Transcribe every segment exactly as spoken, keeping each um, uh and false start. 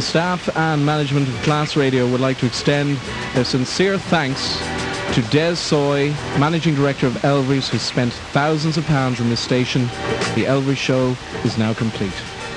staff and management of Class Radio would like to extend their sincere thanks to Des Soy, Managing Director of Elvery's, who spent thousands of pounds in this station. The Elvery Show is now complete.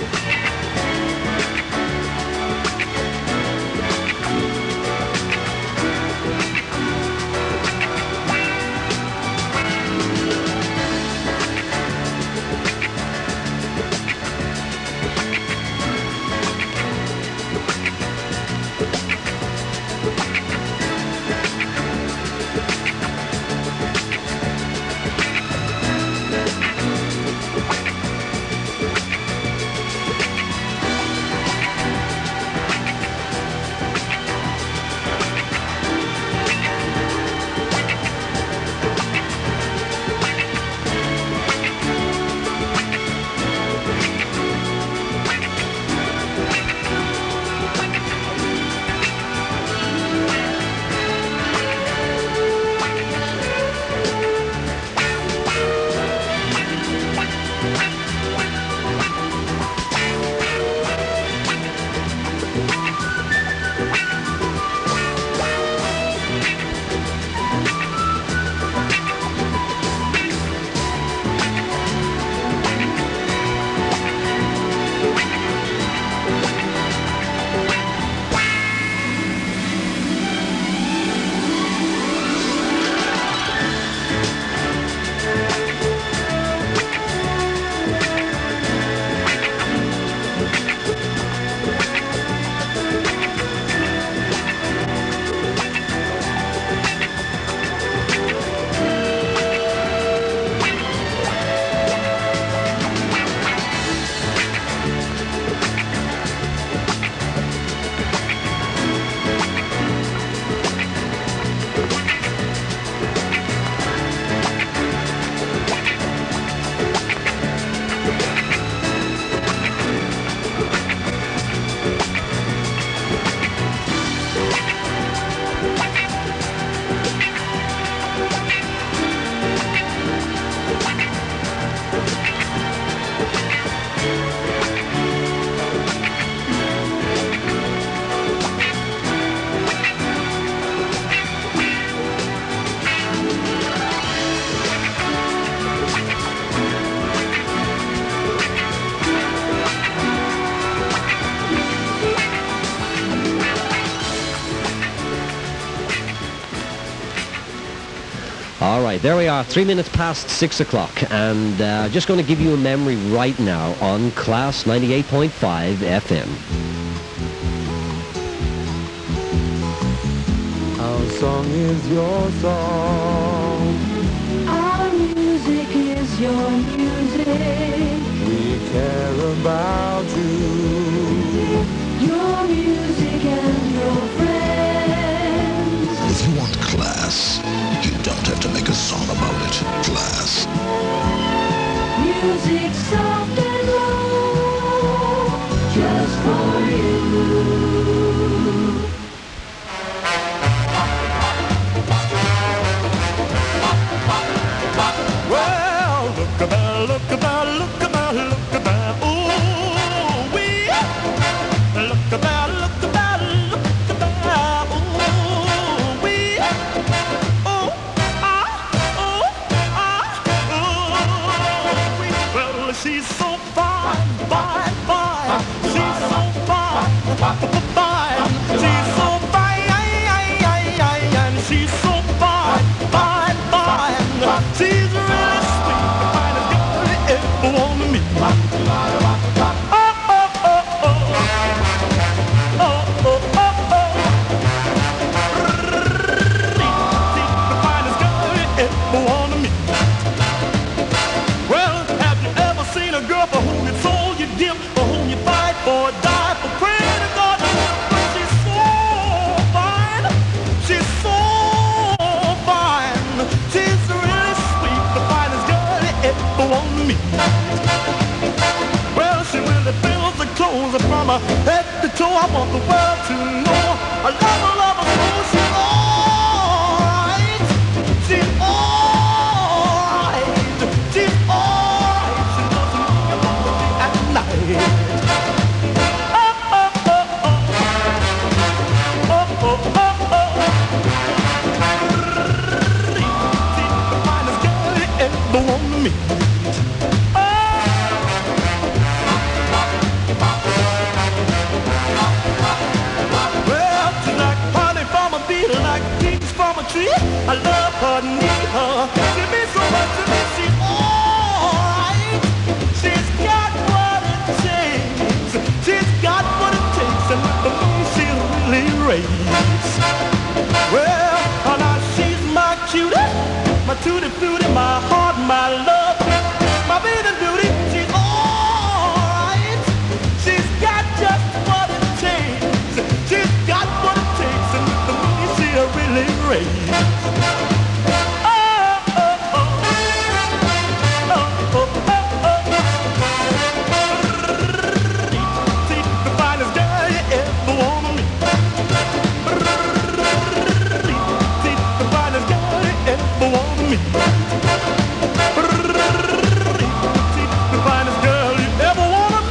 All right, there we are, three minutes past six o'clock, and uh, just going to give you a memory right now on Class ninety-eight point five F M. Our song is your song. Our music is your music. We care about you. Your music and your friends. If you want class, you don't have to make a song about it. Class. Music soft and low, just for you. Well, look about, look about, look about, look about, ooh, we look about, look about, look about, ooh, we, oh, ah, oh, ah, ooh, we. Well, she's so fine, fine, fine. She's so fine, fine. She's so fine, and she's so fine, fine, fine. She's really sweet, the finest girl you ever want to meet. Oh, oh, oh, oh. Oh, oh, oh, oh. She's the finest girl you ever want to meet. Well, have you ever seen a girl for whom you sold your dip, for whom you fight for a die, for praying to God? She's so fine, she's so fine, she's really sweet, the finest girl you ever want to meet. Well, she really fills the clothes from her head to toe. I want the world to know I love her, love her so. She's alright, she's alright, she's alright. She loves me day and night. Oh, oh, oh, oh. I love her, need her. She means so much to me, she's alright. She's got what it takes. She's got what it takes, and with me she really raised. Well, now she's my cutie, my tutti frutti, my heart, my love, my baby beauty. She's alright. She's got just what it takes. She's got what it takes, and with me she really raised. Oh, oh, oh. Oh, oh, oh, oh. She's the finest girl you ever wanna meet. She's the finest girl you ever wanna meet. She's the finest girl you ever wanna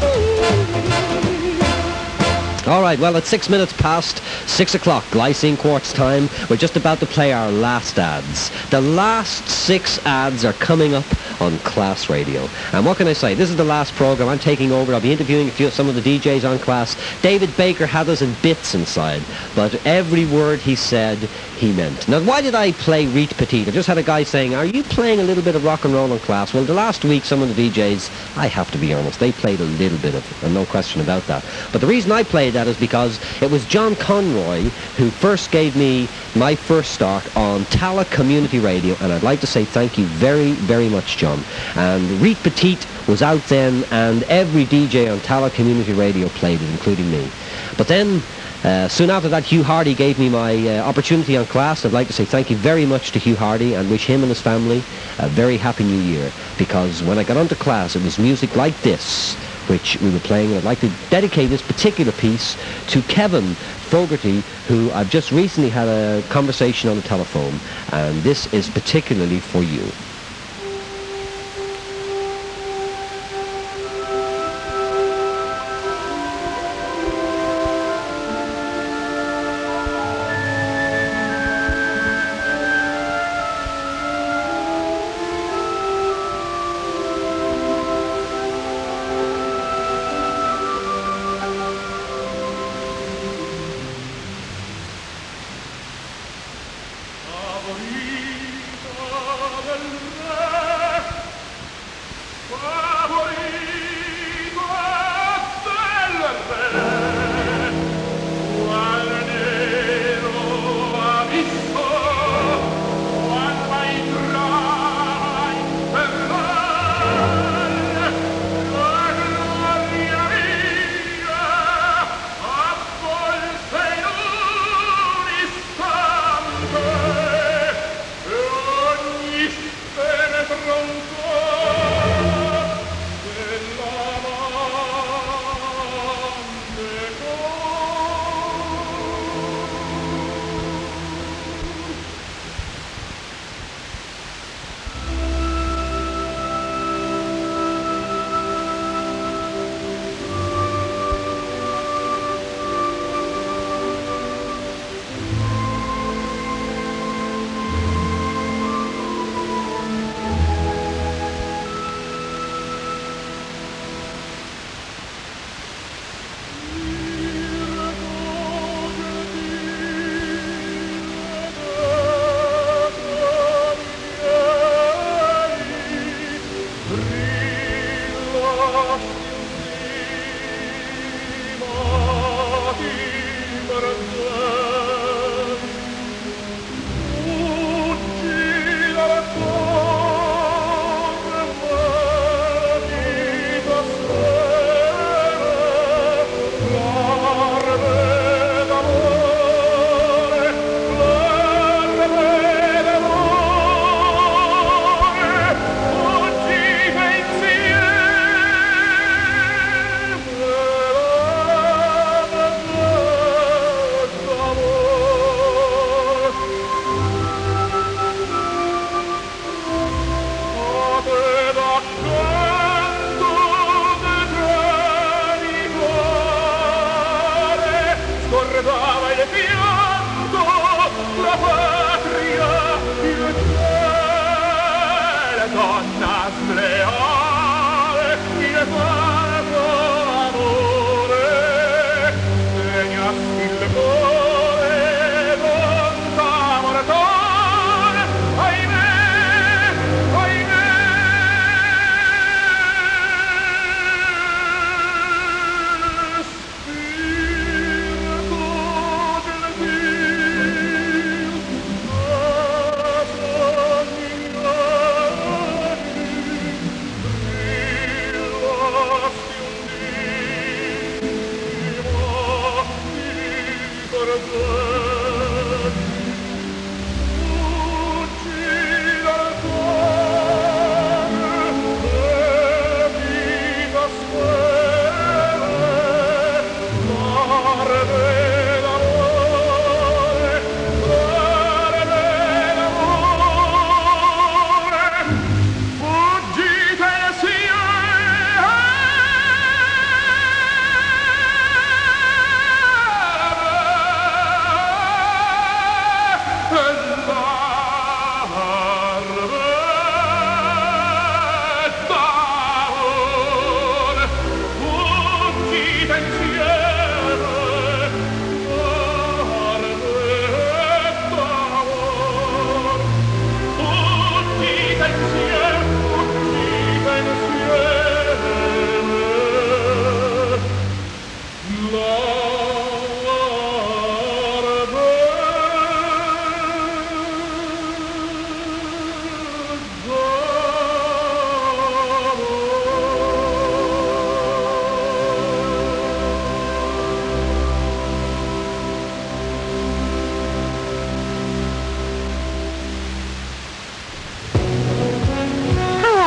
meet. All right, well, it's six minutes past six o'clock, Glycine Quartz time. We're just about to play our last ads. The last six ads are coming up on Class Radio. And what can I say? This is the last program. I'm taking over. I'll be interviewing a few, some of the D Js on Class. David Baker had us in bits inside, but every word he said, he meant. Now, why did I play Reet Petite? I just had a guy saying, are you playing a little bit of rock and roll on Class? Well, the last week, some of the D Js, I have to be honest, they played a little bit of it, and no question about that. But the reason I played that is because it was John Conroy who first gave me my first start on Tala Community Radio, and I'd like to say thank you very, very much, John. And Reet Petite was out then, and every D J on Tala Community Radio played it, including me. But then, uh, soon after that, Hugh Hardy gave me my uh, opportunity on Class. I'd like to say thank you very much to Hugh Hardy and wish him and his family a very happy new year, because when I got onto Class, it was music like this which we were playing, and I'd like to dedicate this particular piece to Kevin Fogarty, who I've just recently had a conversation on the telephone, and this is particularly for you.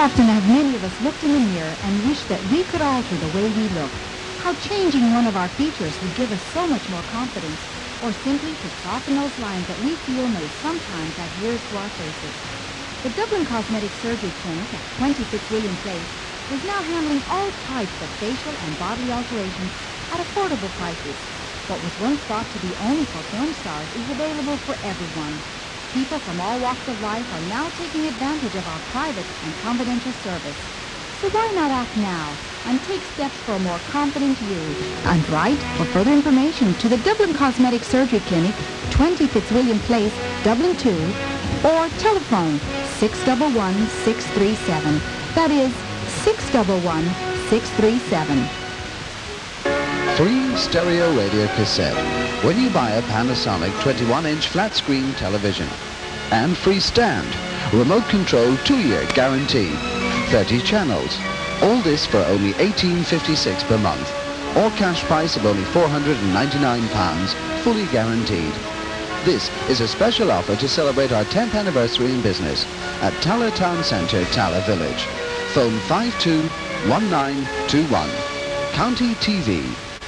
often have many of us looked in the mirror and wished that we could alter the way we look? How changing one of our features would give us so much more confidence, or simply to soften those lines that we feel may sometimes adhere to our faces. The Dublin Cosmetic Surgery Clinic at twenty Fitzwilliam Place is now handling all types of facial and bodily alterations at affordable prices. What was once thought to be only for film stars is available for everyone. People from all walks of life are now taking advantage of our private and confidential service. So why not act now and take steps for a more confident you? And write for further information to the Dublin Cosmetic Surgery Clinic, twenty Fitzwilliam Place, Dublin two, or telephone six one one, six three seven. That is six one one, six three seven. Free stereo radio cassette when you buy a Panasonic twenty-one inch flat screen television. And free stand, remote control two-year guarantee, thirty channels. All this for only eighteen fifty-six per month, or cash price of only four hundred ninety-nine pounds, fully guaranteed. This is a special offer to celebrate our tenth anniversary in business at Tala Town Centre, Tala Village. Phone five two one nine two one. County T V.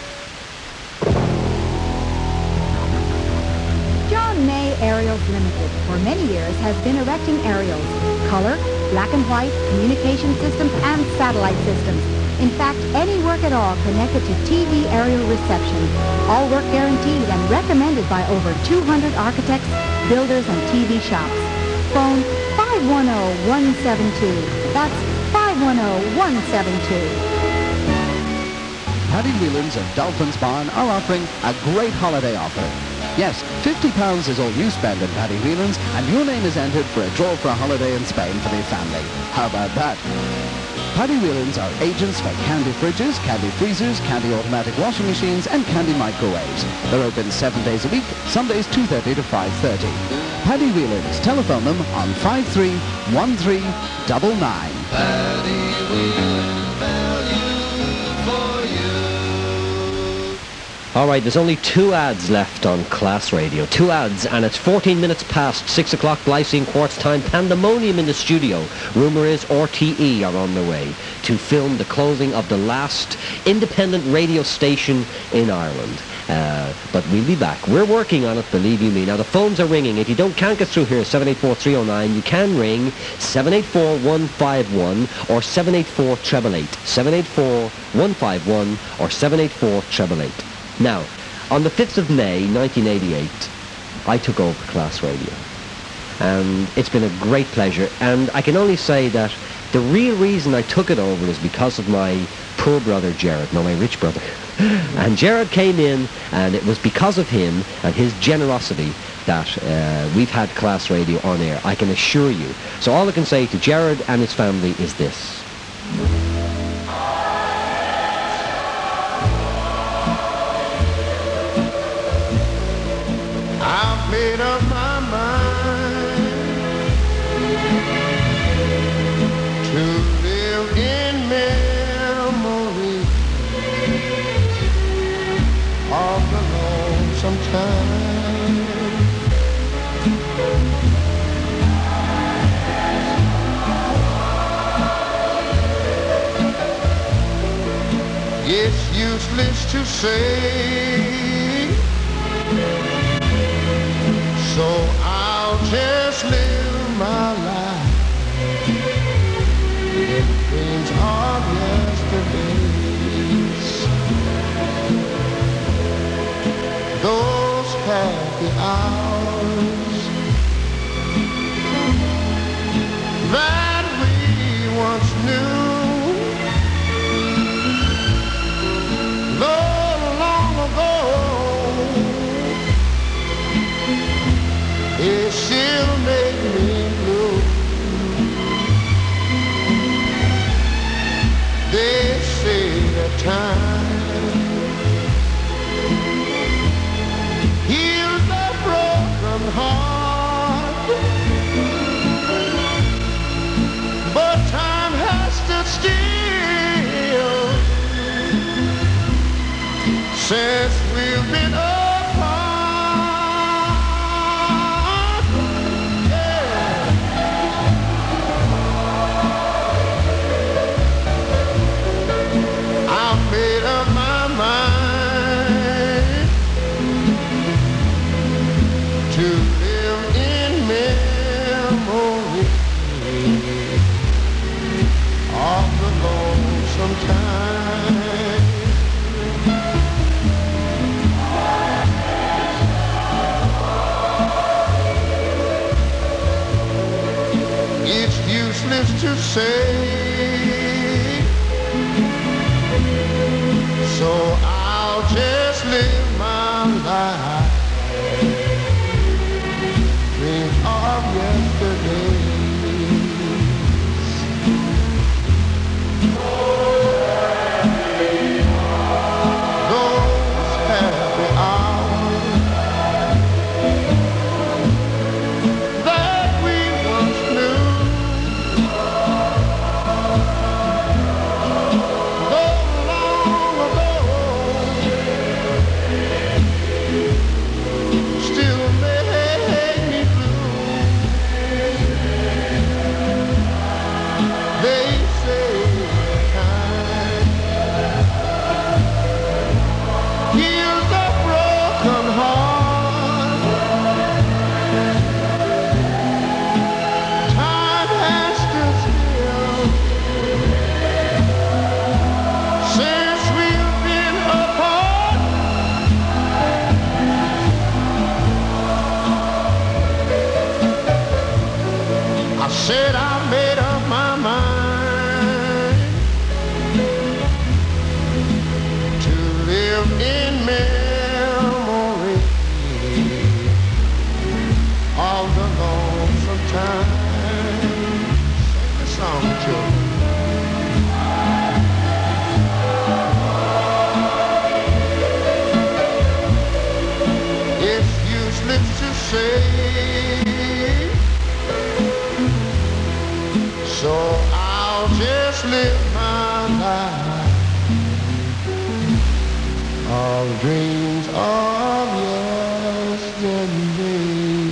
John May Aerials Limited for many years has been erecting aerials, color, black and white, communication systems, and satellite systems. In fact, any work at all connected to T V aerial reception. All work guaranteed and recommended by over two hundred architects, builders, and T V shops. Phone five one zero, one seven two. That's five one zero, one seven two. Paddy Whelan's of Dolphins Barn are offering a great holiday offer. Yes, fifty pounds is all you spend at Paddy Whelan's, and your name is entered for a draw for a holiday in Spain for the family. How about that? Paddy Whelan's are agents for Candy fridges, Candy freezers, Candy automatic washing machines, and Candy microwaves. They're open seven days a week, Sundays two thirty to five thirty. Paddy Whelan's. Telephone them on five three one three nine nine. Paddy Whelan's, value for you. All right, there's only two ads left on Class Radio. Two ads, and it's fourteen minutes past six o'clock, Glycine Quartz time. Pandemonium in the studio. Rumour is R T E are on their way to film the closing of the last independent radio station in Ireland. Uh, but we'll be back. We're working on it, believe you me. Now, the phones are ringing. If you don't can't get through here, seven eight four, three oh nine, you can ring seven eight four, one five one or seven eight four, eight eight eight. seven eight four, one five one or seven eight four, eight eight eight. Now, on the fifth of May, nineteen eighty-eight, I took over Class Radio. And it's been a great pleasure. And I can only say that the real reason I took it over is because of my poor brother, Jared, no, my rich brother. And Jared came in, and it was because of him and his generosity that uh, we've had Class Radio on air, I can assure you. So all I can say to Jared and his family is this. I've made up my mind to live in memory of the lonesome time. It's useless to say, so I'll just live my life in dreams of yesterdays. Those happy hours that we once knew, though long ago, it still make me blue. They say that time heals a broken heart, but time has stood still since we've been apart. useless to say, so I'll just live my life, dream of yesterday. Said I made up my mind to live in memory of the lonesome time. Sing the song, Joe. It's useless to say, so I'll just live my life of dreams of yesterday.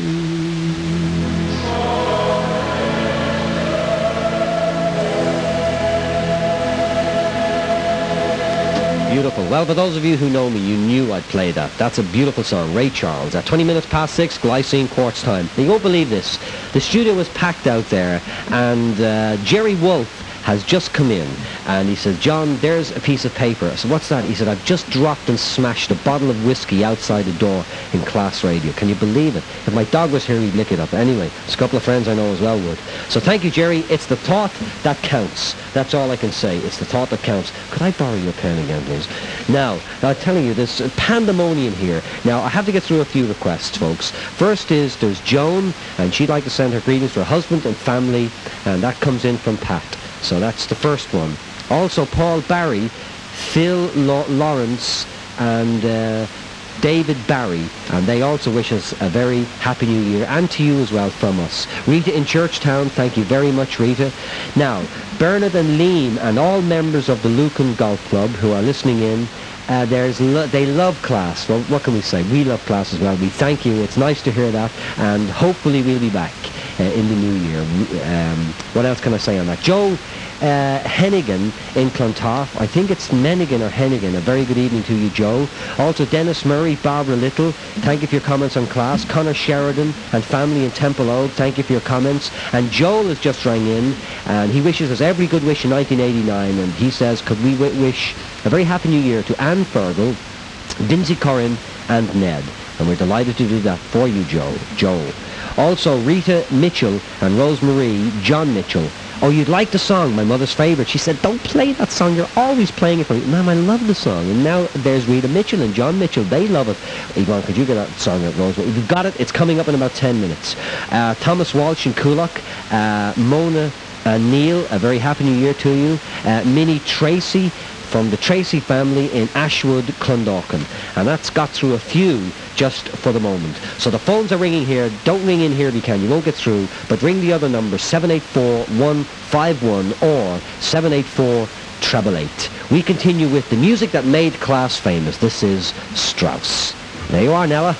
Beautiful. Well, for those of you who know me, you knew I'd play that. That's a beautiful song. Ray Charles. At twenty minutes past six, Glycine Quartz time. You won't believe this. The studio was packed out there, and uh, Jerry Wolf has just come in, and he says, John, there's a piece of paper. I said, what's that? He said, I've just dropped and smashed a bottle of whiskey outside the door in Class Radio. Can you believe it? If my dog was here, he'd lick it up. Anyway, there's a couple of friends I know as well would. So thank you, Jerry. It's the thought that counts. That's all I can say. It's the thought that counts. Could I borrow your pen again, please? Now, I'm telling you, there's pandemonium here. Now, I have to get through a few requests, folks. First is, there's Joan, and she'd like to send her greetings to her husband and family, and that comes in from Pat. So that's the first one. Also, Paul Barry, Phil Lo- Lawrence, and uh, David Barry, and they also wish us a very happy new year, and to you as well from us. Rita in Churchtown, thank you very much, Rita. Now, Bernard and Liam and all members of the Lucan Golf Club who are listening in, uh, there's lo- they love Class. Well, what can we say? We love Class as well. We thank you. It's nice to hear that, and hopefully we'll be back uh, in the new year. Um, what else can I say on that? Joe Uh, Hennigan in Clontarf. I think it's Menigan or Hennigan. A very good evening to you, Joe. Also, Dennis Murray, Barbara Little, thank you for your comments on Class. Connor Sheridan and family in Temple Oak, thank you for your comments. And Joel has just rang in, and he wishes us every good wish in nineteen eighty-nine, and he says, could we w- wish a very happy new year to Anne Fergal, Lindsay Corrin, and Ned. And we're delighted to do that for you, Joe. Joel. Also, Rita Mitchell and Rosemarie, John Mitchell. Oh, you'd like the song, my mother's favourite. She said, don't play that song. You're always playing it for me. Ma'am, I love the song. And now there's Rita Mitchell and John Mitchell. They love it. Yvonne, could you get that song at Rosemary? If you've got it, it's coming up in about ten minutes. Uh, Thomas Walsh in Coolock. Uh, Mona uh, Neal, a very happy new year to you. Uh, Minnie Tracy from the Tracy family in Ashwood, Clondalkin. And that's got through a few just for the moment. So the phones are ringing here. Don't ring in here if you can. You won't get through. But ring the other number, seven eight four, one five one or seven eight four, eight eight eight. We continue with the music that made Class famous. This is Strauss. There you are, Nella.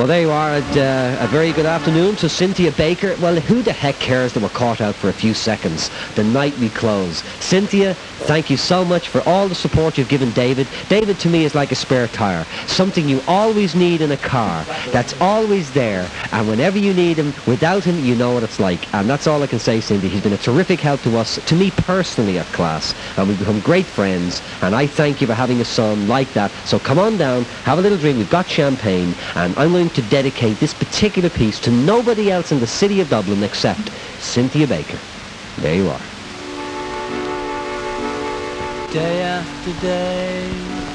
Well, there you are. At, uh, a very good afternoon to Cynthia Baker. Well, who the heck cares that we're caught out for a few seconds the night we close? Cynthia, thank you so much for all the support you've given David. David to me is like a spare tire, something you always need in a car, that's always there, and whenever you need him, without him, you know what it's like. And that's all I can say, Cindy. He's been a terrific help to us, to me personally at Class, and we've become great friends, and I thank you for having a son like that. So come on down, have a little drink. We've got champagne, and I'm going to dedicate this particular piece to nobody else in the city of Dublin except Cynthia Baker. There you are. Day after day,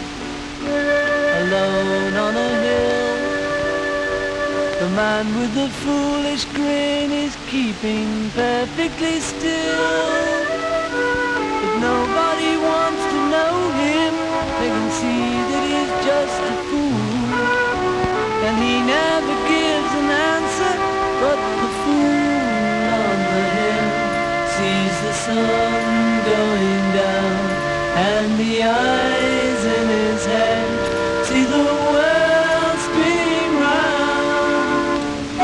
alone on a hill, the man with the foolish grin is keeping perfectly still. But nobody wants to know him, they can see that he's just a fool. And he never gives an answer, but the fool on the hill sees the sun going down, and the eyes in his head see the world spinning round.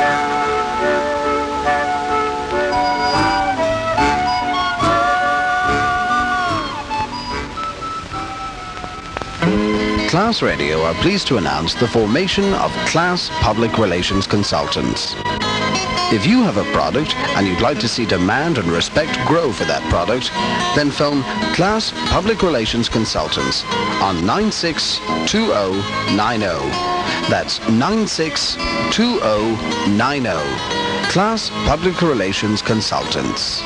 Class Radio are pleased to announce the formation of Class Public Relations Consultants. If you have a product and you'd like to see demand and respect grow for that product, then phone Class Public Relations Consultants on nine six two zero nine zero. That's nine six two zero nine zero. Class Public Relations Consultants.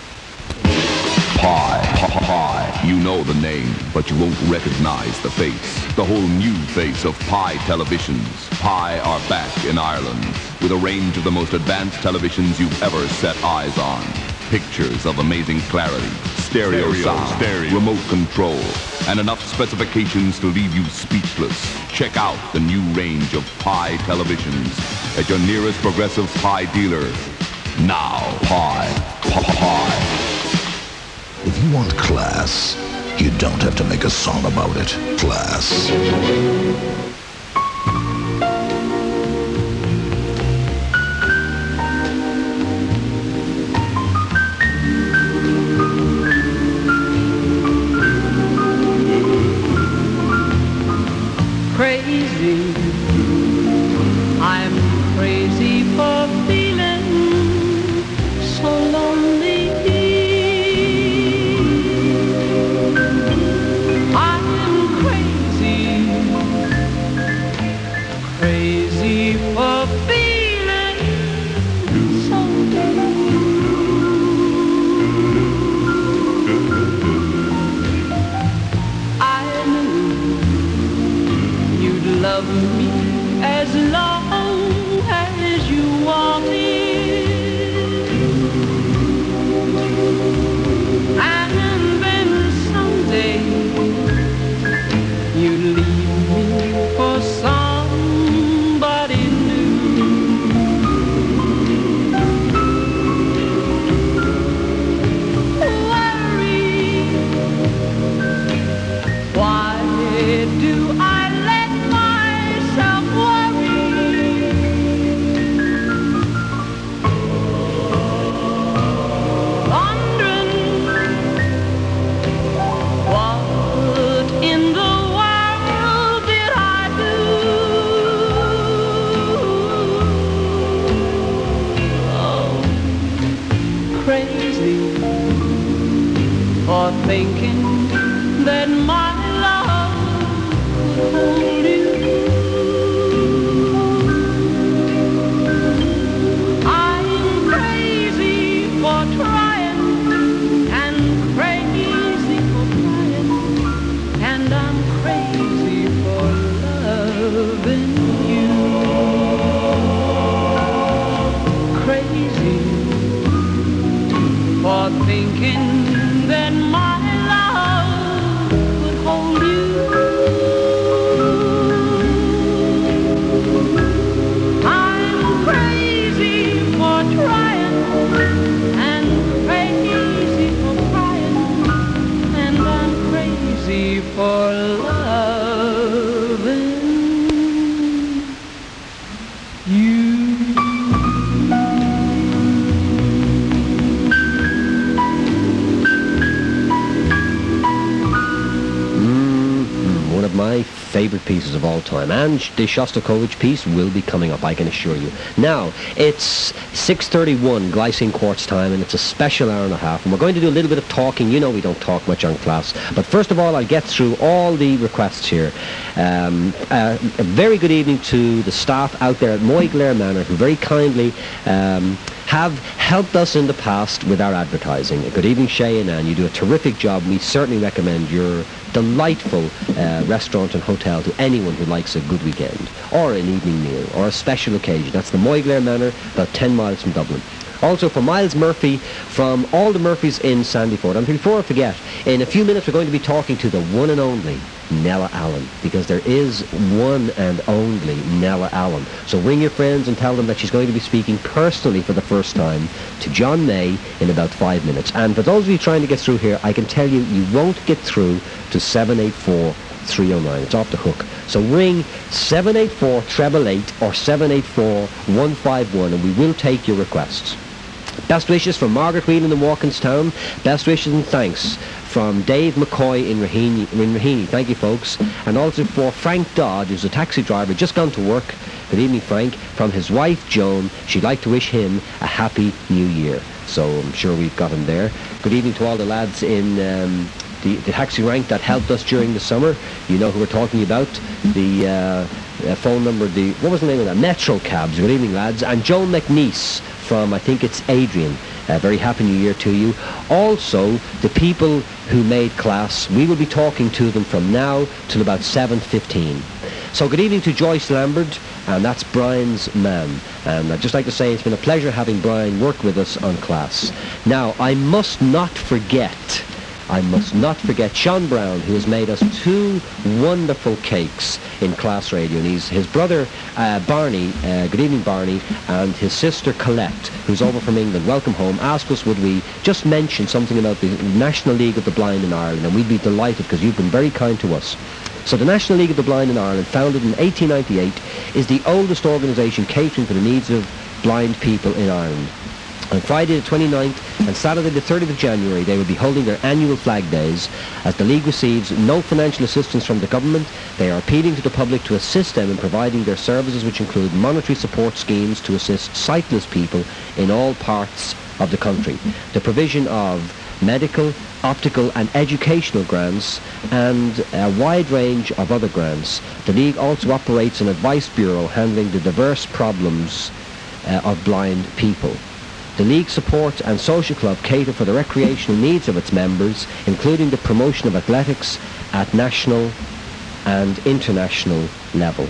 Pi, Pi. You know the name, but you won't recognize the face. The whole new face of Pi Televisions. Pi are back in Ireland with a range of the most advanced televisions you've ever set eyes on. Pictures of amazing clarity, stereo, stereo sound, stereo. remote control, and enough specifications to leave you speechless. Check out the new range of Pi Televisions at your nearest Progressive Pi dealer. Now, Pi, Pi. If you want class, you don't have to make a song about it. Class. Crazy, I'm crazy for feeling so lonely. Crazy for feeling so I knew you'd love me as long as you wanted, and then someday you'd leave me for some for thinking that my love would hold you. I'm crazy for trying and crazy for crying, and I'm crazy for loving you. Crazy for thinking that my love would hold you. I'm crazy for trying and crazy for crying, and I'm crazy for loving favourite pieces of all time. And the Shostakovich piece will be coming up, I can assure you. Now, it's six thirty-one Glycine Quartz time, and it's a special hour and a half. And we're going to do a little bit of talking. You know we don't talk much on Class. But first of all, I'll get through all the requests here. Um, uh, a very good evening to the staff out there at Moyglaire Manor, who very kindly um, have helped us in the past with our advertising. Good evening, Shay and Anne. You do a terrific job. We certainly recommend your delightful uh, restaurant and hotel to anyone who likes a good weekend or an evening meal or a special occasion. That's the Moyglaire Manor, about ten miles from Dublin. Also for Miles Murphy from all the Murphys in Sandyford. And before I forget, in a few minutes we're going to be talking to the one and only Nella Allen, because there is one and only Nella Allen. So ring your friends and tell them that she's going to be speaking personally for the first time to John May in about five minutes. And for those of you trying to get through here, I can tell you, you won't get through to seven eight four, three oh nine. It's off the hook. So ring seven eight four, eight eight eight or seven eight four, one five one, and we will take your requests. Best wishes from Margaret Whelan in Walkinstown. Best wishes and thanks from Dave McCoy in Raheny. In Raheny. Thank you, folks. And also for Frank Dodd, who's a taxi driver, just gone to work. Good evening, Frank. From his wife, Joan. She'd like to wish him a happy new year. So I'm sure we've got him there. Good evening to all the lads in um, the, the taxi rank that helped us during the summer. You know who we're talking about. The uh, uh, phone number, the what was the name of that? Metro Cabs. Good evening, lads. And Joan McNeese from, I think it's Adrian. A very happy new year to you. Also, the people who made Class, we will be talking to them from now till about seven fifteen. So good evening to Joyce Lambert, and that's Brian's man. And I'd just like to say it's been a pleasure having Brian work with us on Class. Now, I must not forget, I must not forget Sean Brown, who has made us two wonderful cakes in Class Radio. And he's, his brother uh, Barney, uh, good evening Barney, and his sister Colette, who's over from England, welcome home, asked us would we just mention something about the National League of the Blind in Ireland, and we'd be delighted because you've been very kind to us. So the National League of the Blind in Ireland, founded in eighteen ninety-eight, is the oldest organisation catering for the needs of blind people in Ireland. On Friday the twenty-ninth and Saturday the thirtieth of January, they will be holding their annual Flag Days. As the League receives no financial assistance from the government, they are appealing to the public to assist them in providing their services, which include monetary support schemes to assist sightless people in all parts of the country, the provision of medical, optical and educational grants, and a wide range of other grants. The League also operates an advice bureau handling the diverse problems uh, of blind people. The League Support and Social Club cater for the recreational needs of its members, including the promotion of athletics at national and international level.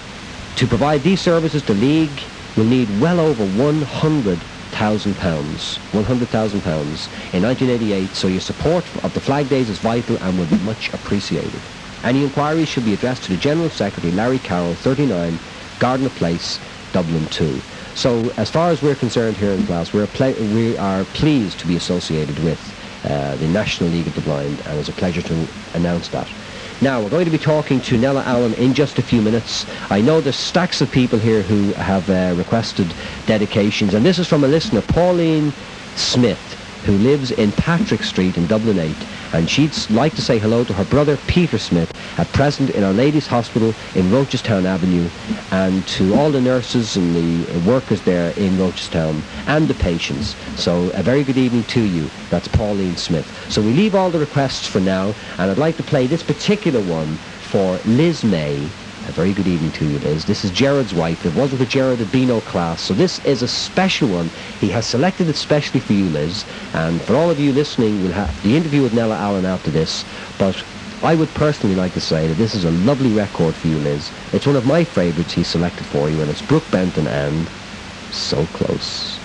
To provide these services, the League will need well over one hundred thousand pounds, one hundred thousand pounds in nineteen eighty-eight, so your support of the Flag Days is vital and will be much appreciated. Any inquiries should be addressed to the General Secretary, Larry Carroll, thirty-nine Gardner Place, Dublin two. So as far as we're concerned here in Class, we're ple- we are pleased to be associated with uh, the National League of the Blind, and it's a pleasure to announce that. Now, we're going to be talking to Nella Allen in just a few minutes. I know there's stacks of people here who have uh, requested dedications, and this is from a listener, Pauline Smith, who lives in Patrick Street in Dublin eight, and she'd like to say hello to her brother Peter Smith, at present in Our Lady's Hospital in Rochestown Avenue, and to all the nurses and the workers there in Rochestown and the patients. So a very good evening to you. That's Pauline Smith. So we leave all the requests for now, and I'd like to play this particular one for Liz May. A very good evening to you, Liz. This is Gerard's wife. It wasn't for Gerard, there'd be no Class. So this is a special one. He has selected it specially for you, Liz. And for all of you listening, we'll have the interview with Nella Allen after this. But I would personally like to say that this is a lovely record for you, Liz. It's one of my favourites he's selected for you, and it's Brooke Benton and So Close.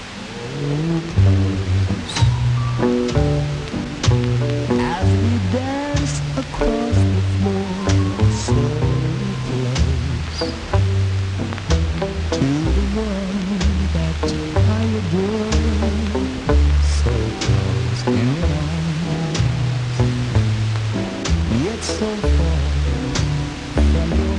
As we dance across the floor, so close to the one that I adore, so close in arms, yet so far from your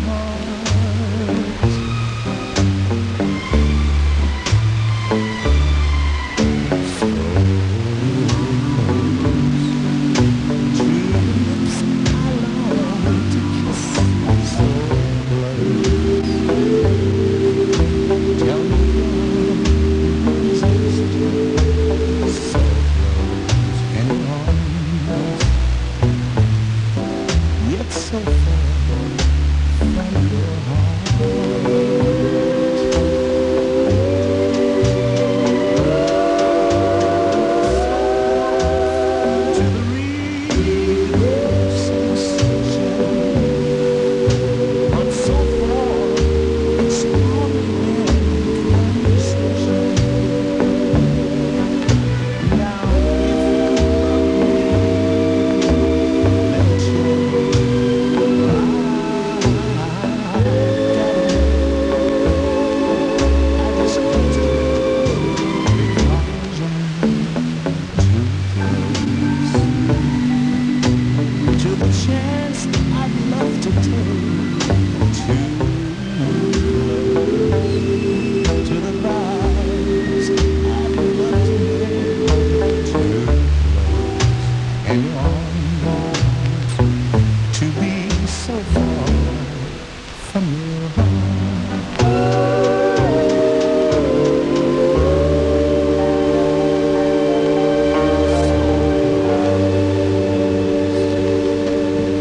heart.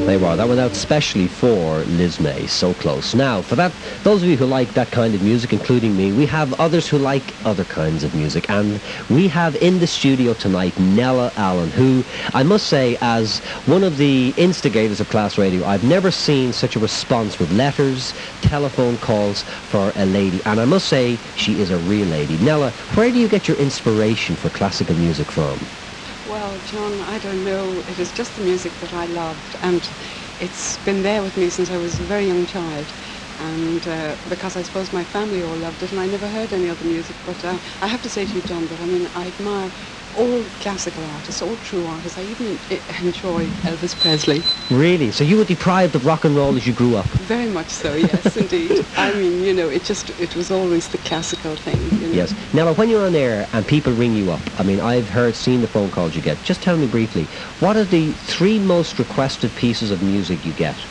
They were. That went out specially for Liz May, So Close. Now, for that, those of you who like that kind of music, including me, we have others who like other kinds of music. And we have in the studio tonight Nella Allen, who I must say, as one of the instigators of Class Radio, I've never seen such a response with letters, telephone calls for a lady. And I must say, she is a real lady. Nella, where do you get your inspiration for classical music from? Well, John, I don't know. It is just the music that I loved, and it's been there with me since I was a very young child. And uh, because I suppose my family all loved it, and I never heard any other music. But uh, I have to say to you, John, that I mean, I admire all classical artists, all true artists. I even enjoy Elvis Presley. Really? So you were deprived of rock and roll as you grew up? Very much so, yes, indeed. I mean, you know, it just, it was always the classical thing, you know. Yes. Now, when you're on air and people ring you up, I mean, I've heard, seen the phone calls you get. Just tell me briefly, what are the three most requested pieces of music you get?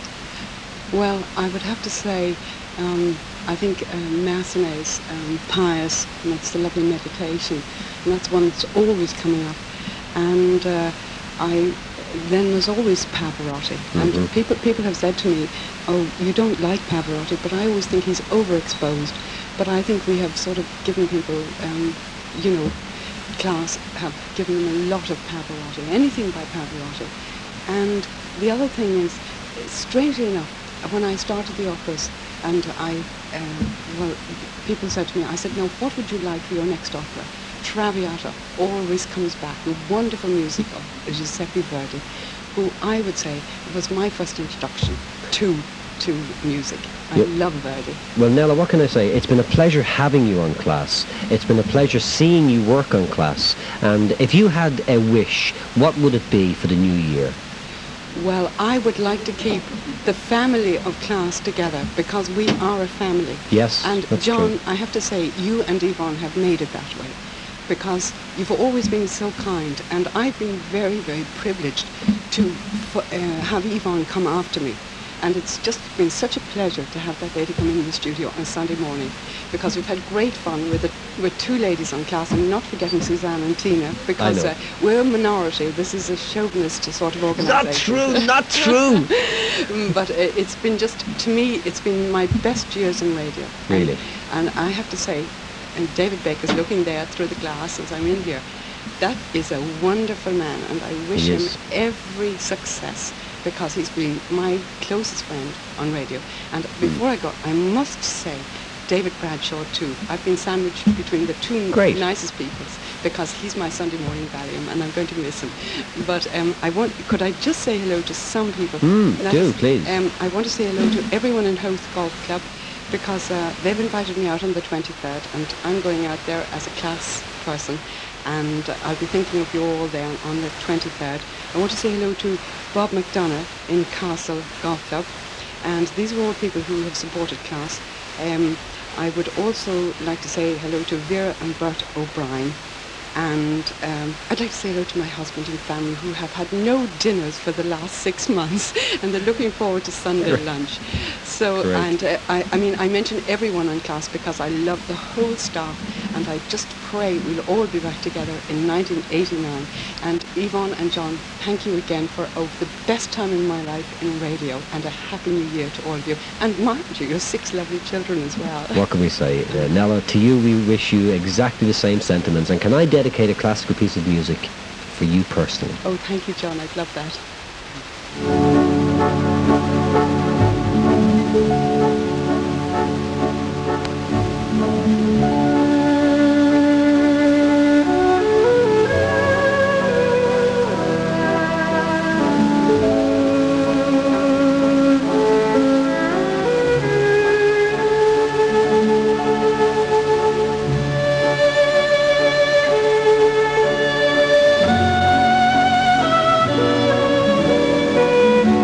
Well, I would have to say, um, I think uh, Massenet's um, Pious, and that's the lovely meditation, and that's one that's always coming up. And uh, I then there's always Pavarotti, Mm-hmm. and people people have said to me, "Oh, you don't like Pavarotti," but I always think he's overexposed. But I think we have sort of given people, um, you know, class have given them a lot of Pavarotti, anything by Pavarotti. And the other thing is, strangely enough, when I started the operas, and I, uh, well, people said to me, I said, "Now, what would you like for your next opera?" Traviata always comes back with wonderful music of Giuseppe Verdi, who I would say was my first introduction to to music. I Yep. love Verdi. Well, Nella, what can I say? It's been a pleasure having you on Class. It's been a pleasure seeing you work on Class. And if you had a wish, what would it be for the new year? Well, I would like to keep the family of Class together, because we are a family. Yes, And that's John, true. I have to say, you and Yvonne have made it that way, because you've always been so kind, and I've been very, very privileged to f- uh, have Yvonne come after me. And it's just been such a pleasure to have that lady come in the studio on Sunday morning, because we've had great fun with the, with two ladies on Class, and not forgetting Suzanne and Tina, because know. uh, we're a minority. This is a chauvinist sort of organisation. Not true, not true! But uh, it's been just, to me, it's been my best years in radio. Really? And, and I have to say, and David Baker's looking there through the glass as I'm in here, that is a wonderful man, and I wish He him is. every success, because he's been my closest friend on radio. And before I go, I must say, David Bradshaw too. I've been sandwiched between the two Great. nicest people, because he's my Sunday morning Valium, and I'm going to miss him. But um, I want, could I just say hello to some people? Mm, That's- do, please. Um, I want to say hello to everyone in Howth Golf Club, because uh, they've invited me out on the twenty-third, and I'm going out there as a Class person, and uh, I'll be thinking of you all there on the twenty-third. I want to say hello to Bob McDonough in Castle Golf Club, and these are all people who have supported Class. Um, I would also like to say hello to Vera and Bert O'Brien, and um, I'd like to say hello to my husband and family, who have had no dinners for the last six months, and they're looking forward to Sunday lunch. So, Great. and uh, I, I mean, I mention everyone on Class because I love the whole staff, and I just pray we'll all be back together in nineteen eighty-nine. And Yvonne and John, thank you again for oh, the best time in my life in radio, and a happy new year to all of you. And mind you, your six lovely children as well. What can we say? Uh, Nella, to you we wish you exactly the same sentiments. And can I dedicate a classical piece of music for you personally? Oh, thank you, John. I'd love that. Thank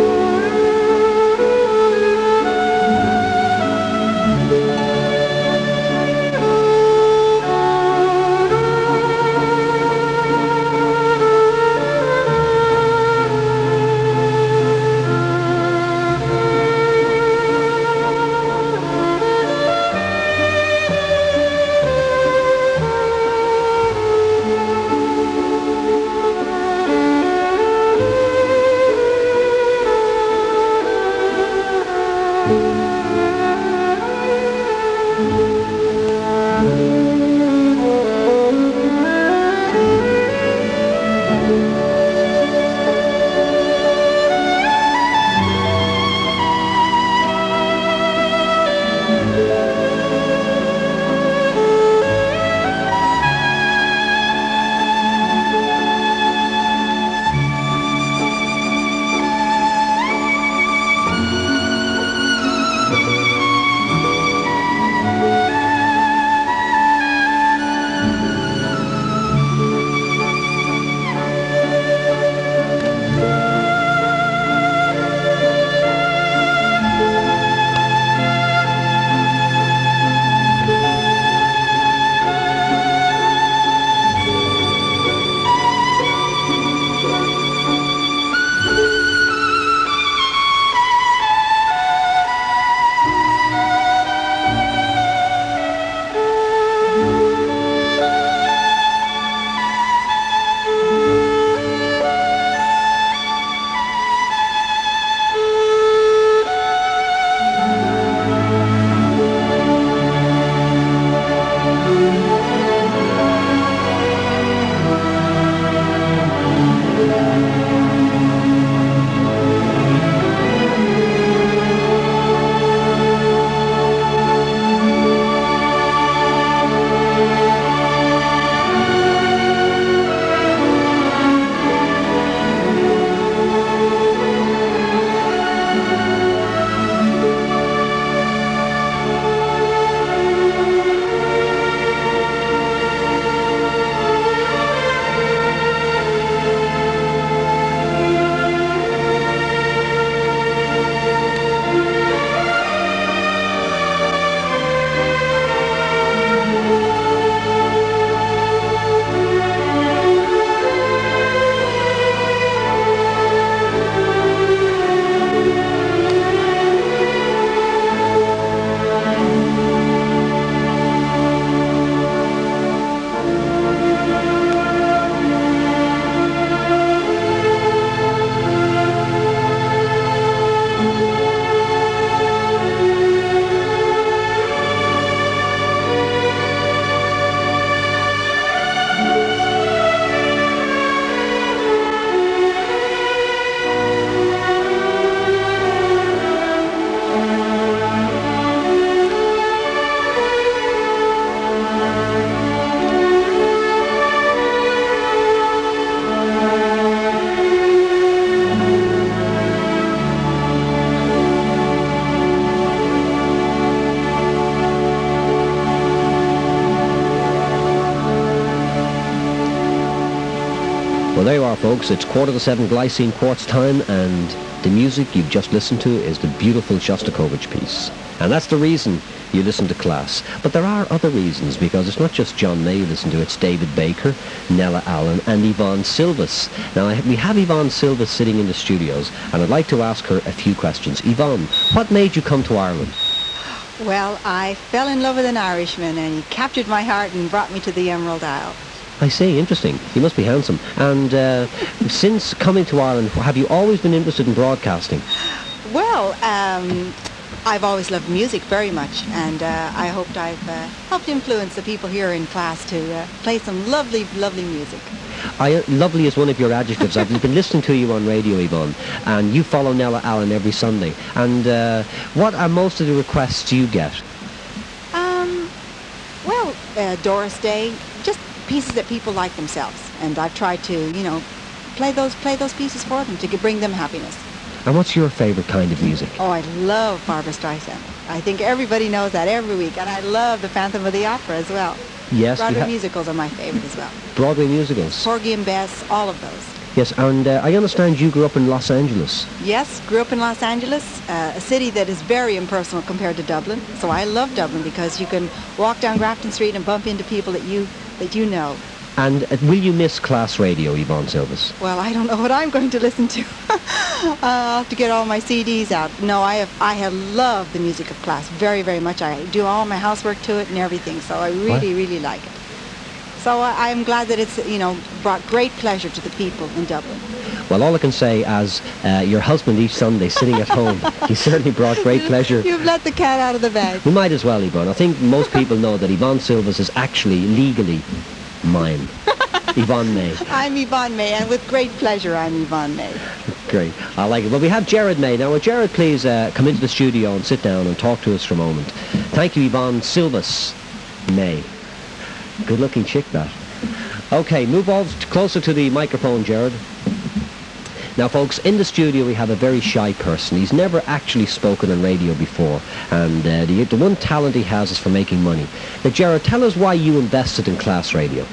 Well, there you are, folks. It's quarter to seven Glycine Quartz time, and the music you've just listened to is the beautiful Shostakovich piece. And that's the reason you listen to Class. But there are other reasons, because it's not just John May you listen to, it's David Baker, Nella Allen, and Yvonne Silvis. Now, I, we have Yvonne Silvis sitting in the studios, and I'd like to ask her a few questions. Yvonne, what made you come to Ireland? Well, I fell in love with an Irishman, and he captured my heart and brought me to the Emerald Isle. I see, interesting. You must be handsome. And uh, since coming to Ireland, have you always been interested in broadcasting? Well, um, I've always loved music very much, and uh, I hoped I've uh, helped influence the people here in Class to uh, play some lovely, lovely music. I, lovely is one of your adjectives. I've been listening to you on radio, Yvonne, and you follow Nella Allen every Sunday. And uh, what are most of the requests you get? Um, well, uh, Doris Day, just pieces that people like themselves, and I've tried to, you know, play those play those pieces for them to bring them happiness. And what's your favorite kind of music? Oh, I love Barbra Streisand. I think everybody knows that every week, and I love the Phantom of the Opera as well. Yes, Broadway ha- musicals are my favorite as well. Broadway musicals. Porgy and Bess, all of those. Yes, and uh, I understand you grew up in Los Angeles. Yes, grew up in Los Angeles, uh, a city that is very impersonal compared to Dublin. So I love Dublin because you can walk down Grafton Street and bump into people that you that you know. And uh, will you miss Class Radio, Yvonne Silvis? Well, I don't know what I'm going to listen to. uh, I'll have to get all my C Ds out. No, I have I have loved the music of Class very, very much. I do all my housework to it and everything, so I really, what? really like it. So uh, I'm glad that it's, you know, brought great pleasure to the people in Dublin. Well, all I can say, as uh, your husband each Sunday sitting at home, he certainly brought great pleasure. You've let the cat out of the bag. We might as well, Yvonne. I think most people know that Yvonne Silvis is actually legally mine. Yvonne May. I'm Yvonne May, and with great pleasure, I'm Yvonne May. Great. I like it. Well, we have Jared May. Now, will Jared please uh, come into the studio and sit down and talk to us for a moment? Thank you, Yvonne Silvas May. Good-looking chick, that. Okay, move on closer to the microphone, Jared. Now, folks, in the studio we have a very shy person. He's never actually spoken on radio before, and uh, the, the one talent he has is for making money. Now, Jared, tell us why you invested in Class Radio.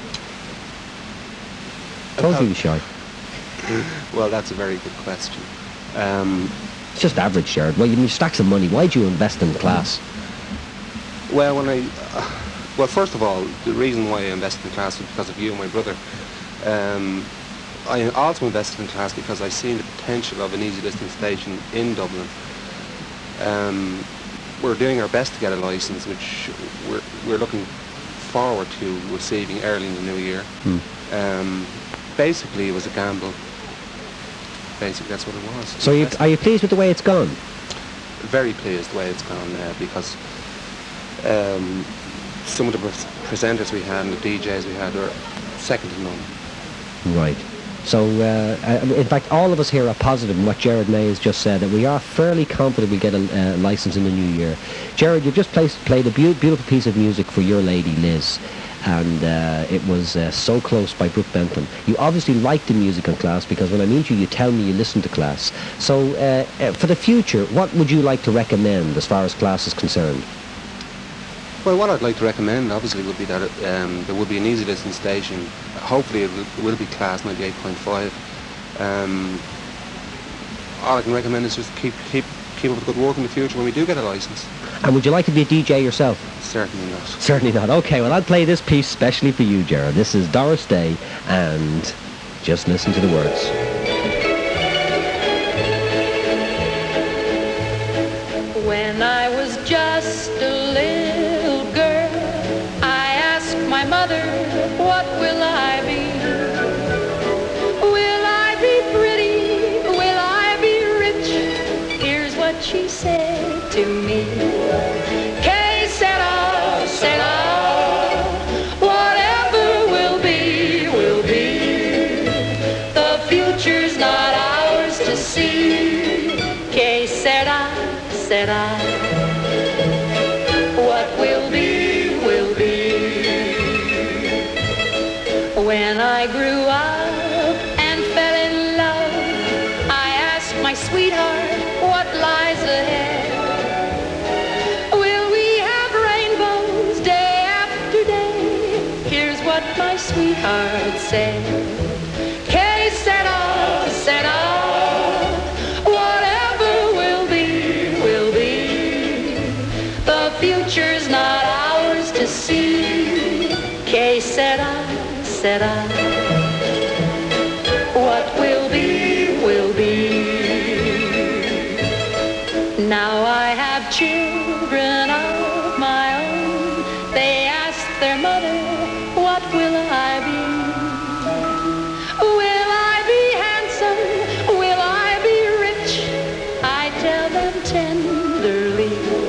Told you he was shy. Well, that's a very good question. Um, it's just average, Jared. Well, you need stacks of money. Why'd you invest in Class? Well, when I... Uh, well, first of all, the reason why I invested in Class was because of you and my brother. Um, I also invested in Class because I seen the potential of an easy listening station in Dublin. Um, we're doing our best to get a license, which we're, we're looking forward to receiving early in the new year. Hmm. Um, basically, it was a gamble. Basically, that's what it was. So you, are you pleased with the way it's gone? Very pleased the way it's gone, uh, because um, some of the pre- presenters we had and the D Js we had were second to none. Right. So, uh, in fact, all of us here are positive in what Jared May has just said, that we are fairly confident we get a uh, license in the new year. Jared, you've just placed, played a be- beautiful piece of music for your lady, Liz, and uh, it was uh, So Close by Brooke Bentham. You obviously like the music in Class, because when I meet you, you tell me you listen to Class. So, uh, uh, for the future, what would you like to recommend as far as Class is concerned? Well, what I'd like to recommend, obviously, would be that it, um, there would be an easy listening station. Hopefully, it will, it will be Class ninety-eight point five. Um, all I can recommend is just keep keep keep up the good work in the future when we do get a license. And would you like to be a D J yourself? Certainly not. Certainly not. Okay, well, I'll play this piece specially for you, Jared. This is Doris Day, and just listen to the words. When I was just a little girl, I asked my mother, what will I be? Will I be pretty? Will I be rich? Here's what she said to me. Que sera, sera, whatever will be, will be. The future's not ours to see. Que sera, sera. What will be, will be. When I grew up and fell in love, I asked my sweetheart what lies ahead. Will we have rainbows day after day? Here's what my sweetheart said. Que sera, sera. Future's not ours to see. Que sera, sera. What will be, will be. Now I have children of my own. They ask their mother, what will I be? Will I be handsome? Will I be rich? I tell them tenderly.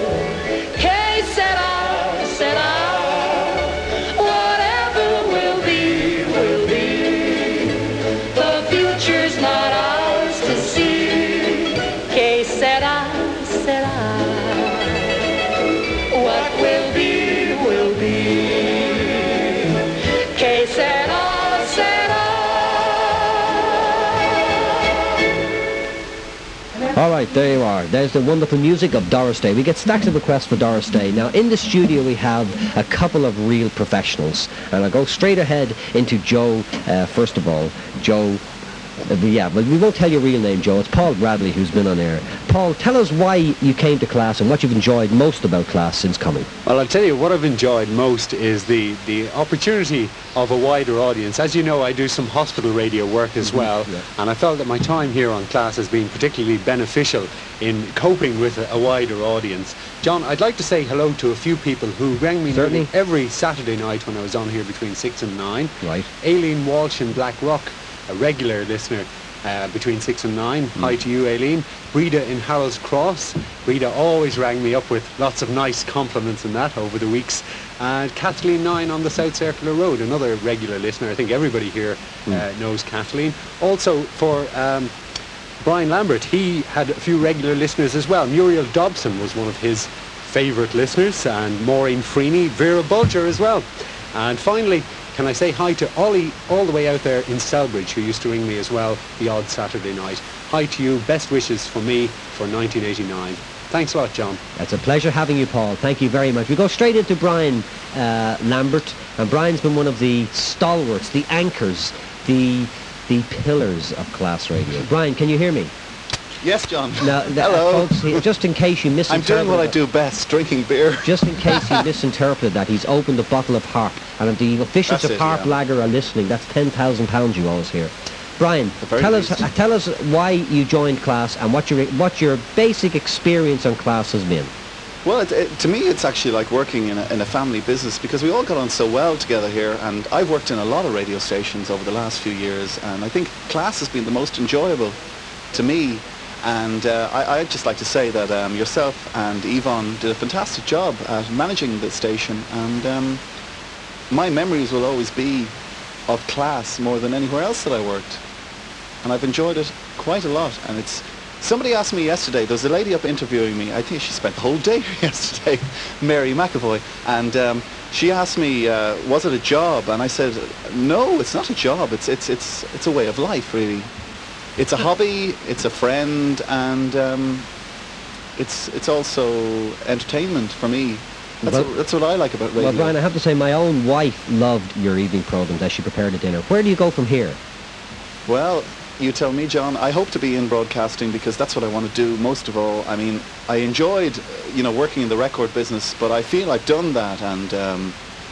All right, there you are. There's the wonderful music of Doris Day. We get stacks of requests for Doris Day. Now, in the studio, we have a couple of real professionals. And I'll go straight ahead into Joe, uh, first of all. Joe, uh, yeah, but we won't tell your real name, Joe. It's Paul Bradley who's been on air. Paul, tell us why you came to Class and what you've enjoyed most about Class since coming. Well, I'll tell you, what I've enjoyed most is the, the opportunity of a wider audience. As you know, I do some hospital radio work as mm-hmm. well, yeah. and I felt that my time here on Class has been particularly beneficial in coping with a, a wider audience. John, I'd like to say hello to a few people who rang me nearly every Saturday night when I was on here between six and nine. Right. Aileen Walsh in Black Rock, a regular listener, Uh, between six and nine. Mm. Hi to you, Aileen. Breda in Harold's Cross. Breda always rang me up with lots of nice compliments and that over the weeks. and Kathleen Nine on the South Circular Road, another regular listener. I think everybody here Mm. uh, knows Kathleen. Also for um, Brian Lambert, he had a few regular listeners as well. Muriel Dobson was one of his favourite listeners, and Maureen Freeney, Vera Bulger as well. And finally, can I say hi to Ollie all the way out there in Selbridge, who used to ring me as well the odd Saturday night. Hi to you, best wishes for me for nineteen eighty-nine. Thanks a lot, John. It's a pleasure having you, Paul. Thank you very much. We go straight into Brian uh, Lambert, and Brian's been one of the stalwarts, the anchors, the the pillars of Class Radio. Brian, can you hear me? Yes, John. Now, th- Hello. folks, just in case you I'm misinterpreted... doing what I do best, drinking beer. Just in case you misinterpreted that, he's opened a bottle of Harp, and if the officials That's of it, Harp yeah. Lager are listening, that's ten thousand pounds you owe us here. Brian, very tell us, least. uh, tell us why you joined Class and what your, what your basic experience on Class has been. Well, it, it, to me, it's actually like working in a, in a family business, because we all got on so well together here, and I've worked in a lot of radio stations over the last few years, and I think Class has been the most enjoyable to me. And uh, I, I'd just like to say that um, yourself and Yvonne did a fantastic job at managing the station, and um, my memories will always be of Class more than anywhere else that I worked, and I've enjoyed it quite a lot. And it's somebody asked me yesterday, there was a lady up interviewing me, I think she spent the whole day yesterday, Mary McAvoy, and um, she asked me, uh, was it a job? And I said, no, it's not a job, it's, it's, it's, it's a way of life, really. It's a hobby, it's a friend, and um, it's, it's also entertainment for me. That's, Well- what, that's what I like about radio. Well, Brian, I have to say my own wife loved your evening programs as she prepared a dinner. Where do you go from here? Well, you tell me, John. I hope to be in broadcasting, because that's what I want to do most of all. I mean, I enjoyed, uh, you know, working in the record business, but I feel I've done that, and um,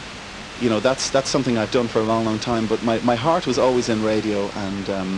you know, that's that's something I've done for a long, long time. But my, my heart was always in radio, and um,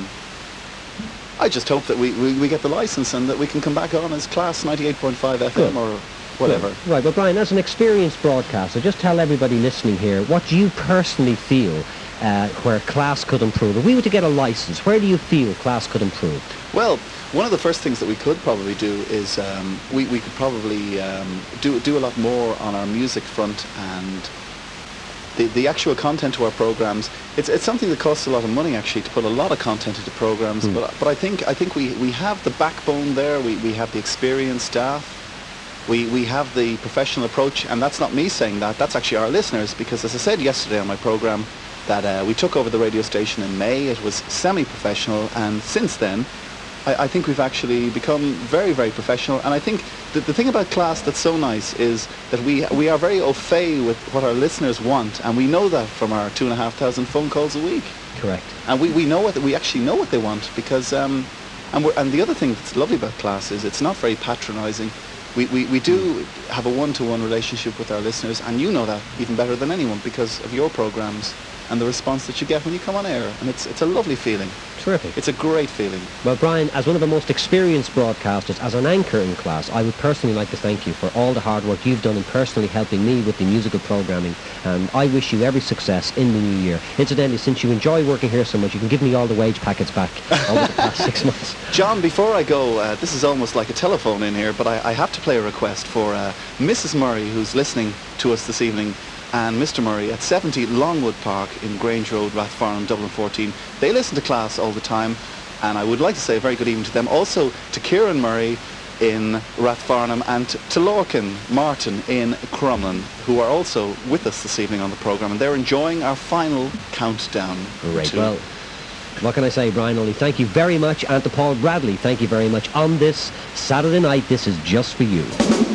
I just hope that we, we, we get the license and that we can come back on as Class ninety-eight point five F M Good. or whatever. Good. Right, but Brian, as an experienced broadcaster, just tell everybody listening here what you personally feel uh, where Class could improve. If we were to get a license, where do you feel Class could improve? Well, one of the first things that we could probably do is um, we, we could probably um, do, do a lot more on our music front, and the, the actual content to our programs. It's, it's something that costs a lot of money, actually, to put a lot of content into programs, Hmm. but, but I think, I think we, we have the backbone there, we, we have the experienced staff, we, we have the professional approach, and that's not me saying that, that's actually our listeners, because as I said yesterday on my program, that uh, we took over the radio station in May. It was semi-professional, and since then I, I think we've actually become very, very professional. And I think that the thing about Class that's so nice is that we we are very au fait with what our listeners want, and we know that from our two and a half thousand phone calls a week. Correct. And we, we know what we actually know what they want, because um, and we're, and the other thing that's lovely about Class is it's not very patronising. We, we, we do have a one-to-one relationship with our listeners, and you know that even better than anyone because of your programs and the response that you get when you come on air. And it's it's a lovely feeling. Terrific. It's a great feeling. Well, Brian, as one of the most experienced broadcasters, as an anchor in Class, I would personally like to thank you for all the hard work you've done in personally helping me with the musical programming, and I wish you every success in the new year. Incidentally, since you enjoy working here so much, you can give me all the wage packets back over the past six months. John, before I go, uh, this is almost like a telephone in here, but I, I have to play a request for uh, Missus Murray, who's listening to us this evening, and Mister Murray at seventy Longwood Park in Grange Road, Rathfarnham, Dublin fourteen. They listen to Class all the time, and I would like to say a very good evening to them. Also to Kieran Murray in Rathfarnham, and to Lorcan Martin in Crumlin, who are also with us this evening on the programme, and they're enjoying our final countdown. Great. to- Well, what can I say, Brian? Only thank you very much, and to Paul Bradley, thank you very much. On this Saturday night, this is just for you.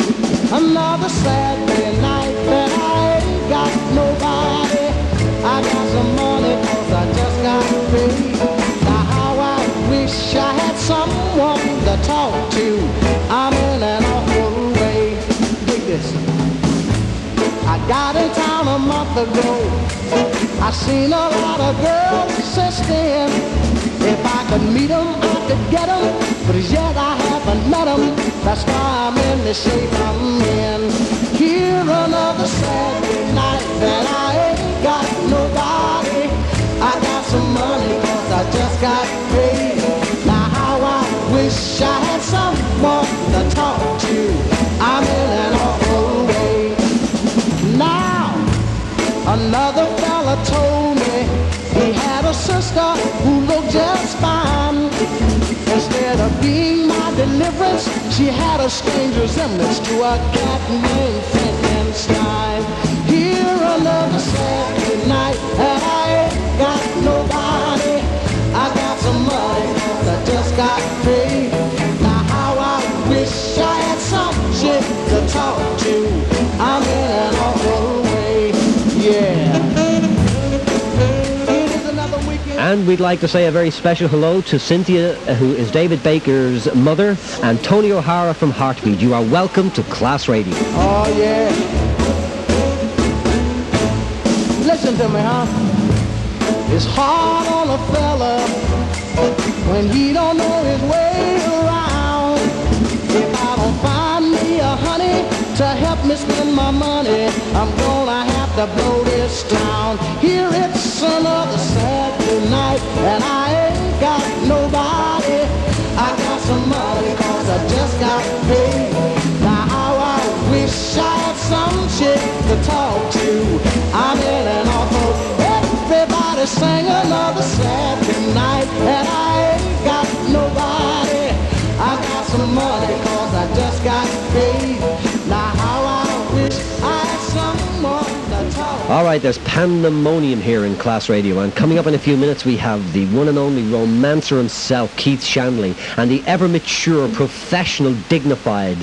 Another Saturday night that I ain't got nobody. I got some money 'cause I just got paid. Now how I wish I had someone to talk to. I'm in an awful way. Dig this. I got in town a month ago. I seen a lot of girls since then. If I could meet 'em, I could get 'em, but as yet I haven't met 'em. That's why I'm in the shape I'm in. Here another Saturday night that I ain't got nobody. I got some money 'cause I just got paid. Now how I wish I had someone to talk to. I'm in an awful way. Now She had a strange resemblance to a cat named Frankenstein. Here another Saturday night, and I ain't got nobody. I got some money, cause I just got paid. Now how I wish I had some chick to talk to. I'm in an awful way, yeah. And we'd like to say a very special hello to Cynthia, uh, who is David Baker's mother, and Tony O'Hara from Heartbeat. You are welcome to Class Radio. Oh, yeah. Listen to me, huh? It's hard on a fella when he don't know his way around. If I don't find me a honey to help me spend my money, I'm gonna have to blow this town. Here it's another Saturday night, and I ain't got nobody. I got some money, cause I just got paid. Now how I wish I had some chick to talk to. I'm in an awful, everybody sing another Saturday night, and I ain't got nobody. I got some money, cause I just got paid. Now how I wish I had someone to talk. All right, there's pandemonium here in Class Radio, and coming up in a few minutes we have the one and only romancer himself, Keith Shanley, and the ever-mature, professional, dignified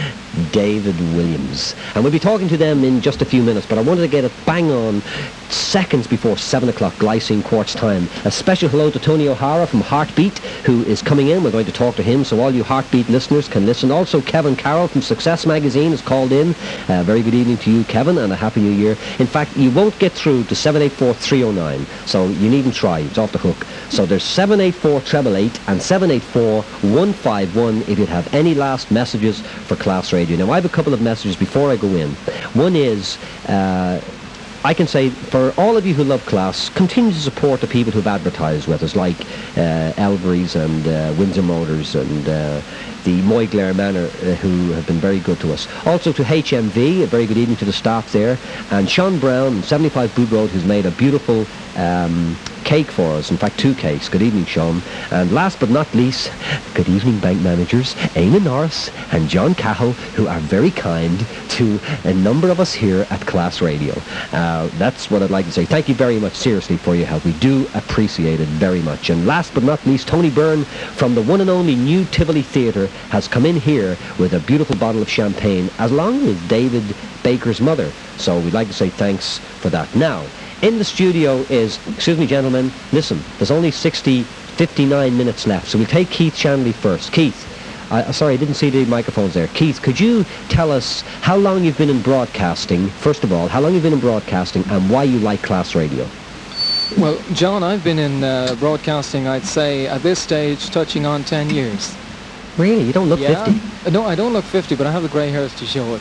David Williams. And we'll be talking to them in just a few minutes, but I wanted to get it bang on seconds before seven o'clock Glycine Quartz time. A special hello to Tony O'Hara from Heartbeat, who is coming in. We're going to talk to him, so all you Heartbeat listeners can listen. Also, Kevin Carroll from Success Magazine has called in. Uh, very good evening to you, Kevin, and a happy new year. In fact, you won't get through to seven eight four three oh nine, so you needn't try. It's off the hook. So there's seven eight four eight eight eight and seven eight four one five one if you'd have any last messages for Class Radio. Now, I have a couple of messages before I go in. One is, uh, I can say, for all of you who love Class, continue to support the people who've advertised with us, like uh, Elvery's and uh, Windsor Motors and uh, the Moyglaire Manor, uh, who have been very good to us. Also to H M V, a very good evening to the staff there. And Sean Brown, seventy-five Boot Road, who's made a beautiful um, cake for us. In fact, two cakes. Good evening, Sean. And last but not least, good evening, bank managers, Eamon Norris and John Cahill, who are very kind to a number of us here at Class Radio. Uh, that's what I'd like to say. Thank you very much, seriously, for your help. We do appreciate it very much. And last but not least, Tony Byrne from the one and only New Tivoli Theatre has come in here with a beautiful bottle of champagne, along with David Baker's mother. So we'd like to say thanks for that. Now, in the studio is, excuse me, gentlemen, listen, there's only sixty, fifty-nine minutes left, so we'll take Keith Shanley first. Keith, uh, sorry, I didn't see the microphones there. Keith, could you tell us how long you've been in broadcasting, first of all, how long you've been in broadcasting and why you like Class Radio? Well, John, I've been in uh, broadcasting, I'd say, at this stage, touching on ten years. Really? You don't look yeah. fifty? Uh, no, I don't look fifty, but I have the grey hairs to show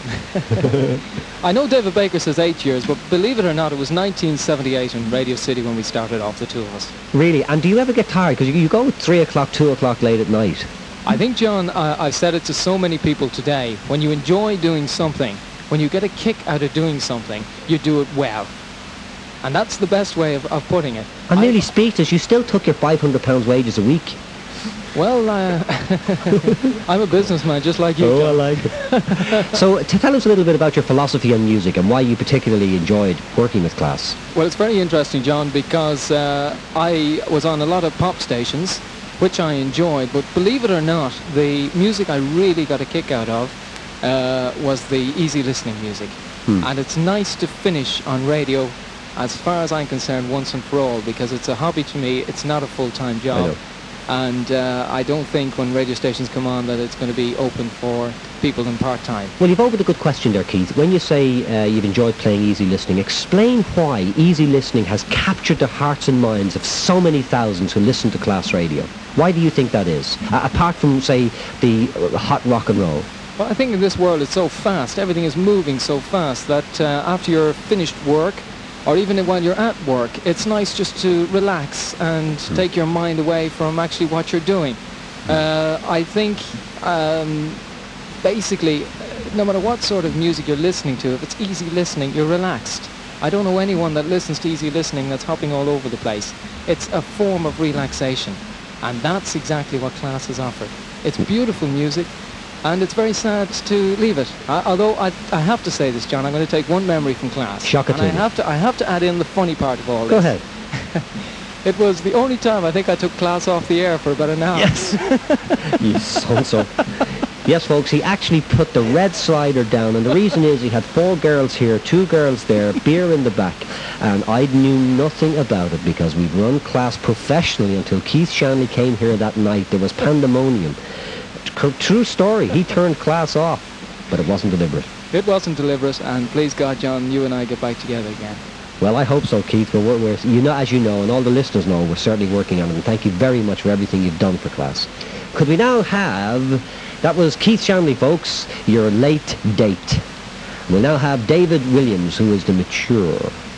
it. I know David Baker says eight years, but believe it or not, it was nineteen seventy-eight in Radio City when we started off, the two of us. Really? And do you ever get tired? Because you, you go at three o'clock, two o'clock late at night. I think, John, uh, I've said it to so many people today, when you enjoy doing something, when you get a kick out of doing something, you do it well. And that's the best way of, of putting it. And nearly speechless, you still took your five hundred pounds wages a week. Well, uh, I'm a businessman just like you. Oh, John. I like it. So, to tell us a little bit about your philosophy on music and why you particularly enjoyed working with Class. Well, it's very interesting, John, because uh, I was on a lot of pop stations, which I enjoyed, but believe it or not, the music I really got a kick out of uh, was the easy listening music. Hmm. And it's nice to finish on radio, as far as I'm concerned, once and for all, because it's a hobby to me. It's not a full-time job. And uh, I don't think when radio stations come on that it's going to be open for people in part-time. Well, you've opened a good question there, Keith. When you say uh, you've enjoyed playing easy listening, explain why easy listening has captured the hearts and minds of so many thousands who listen to Class Radio. Why do you think that is? Uh, apart from, say, the uh, hot rock and roll. Well, I think in this world it's so fast, everything is moving so fast that uh, after you're finished work, or even while you're at work, it's nice just to relax and mm. take your mind away from actually what you're doing. Mm. Uh, I think um, basically, no matter what sort of music you're listening to, if it's easy listening, you're relaxed. I don't know anyone that listens to easy listening that's hopping all over the place. It's a form of relaxation, and that's exactly what Class has offered. It's beautiful music. and it's very sad to leave it. Uh, although I, I have to say this, John, I'm going to take one memory from class. Shock it and to I me. have to I have to add in the funny part of all this. Go ahead. It was the only time I think I took class off the air for about an hour. Yes. You so-so. Yes, folks, he actually put the red slider down, and the reason is he had four girls here, two girls there, beer in the back, and I knew nothing about it because we'd run class professionally until Keith Shanley came here that night. There was pandemonium. Tr- True story. He turned class off, but it wasn't deliberate. It wasn't deliberate, and please God, John, you and I get back together again. Well, I hope so, Keith. But we're, we're, you know, as you know, and all the listeners know, we're certainly working on it. And thank you very much for everything you've done for class. Could we now have... That was Keith Shanley, folks, your late date. We'll now have David Williams, who is the mature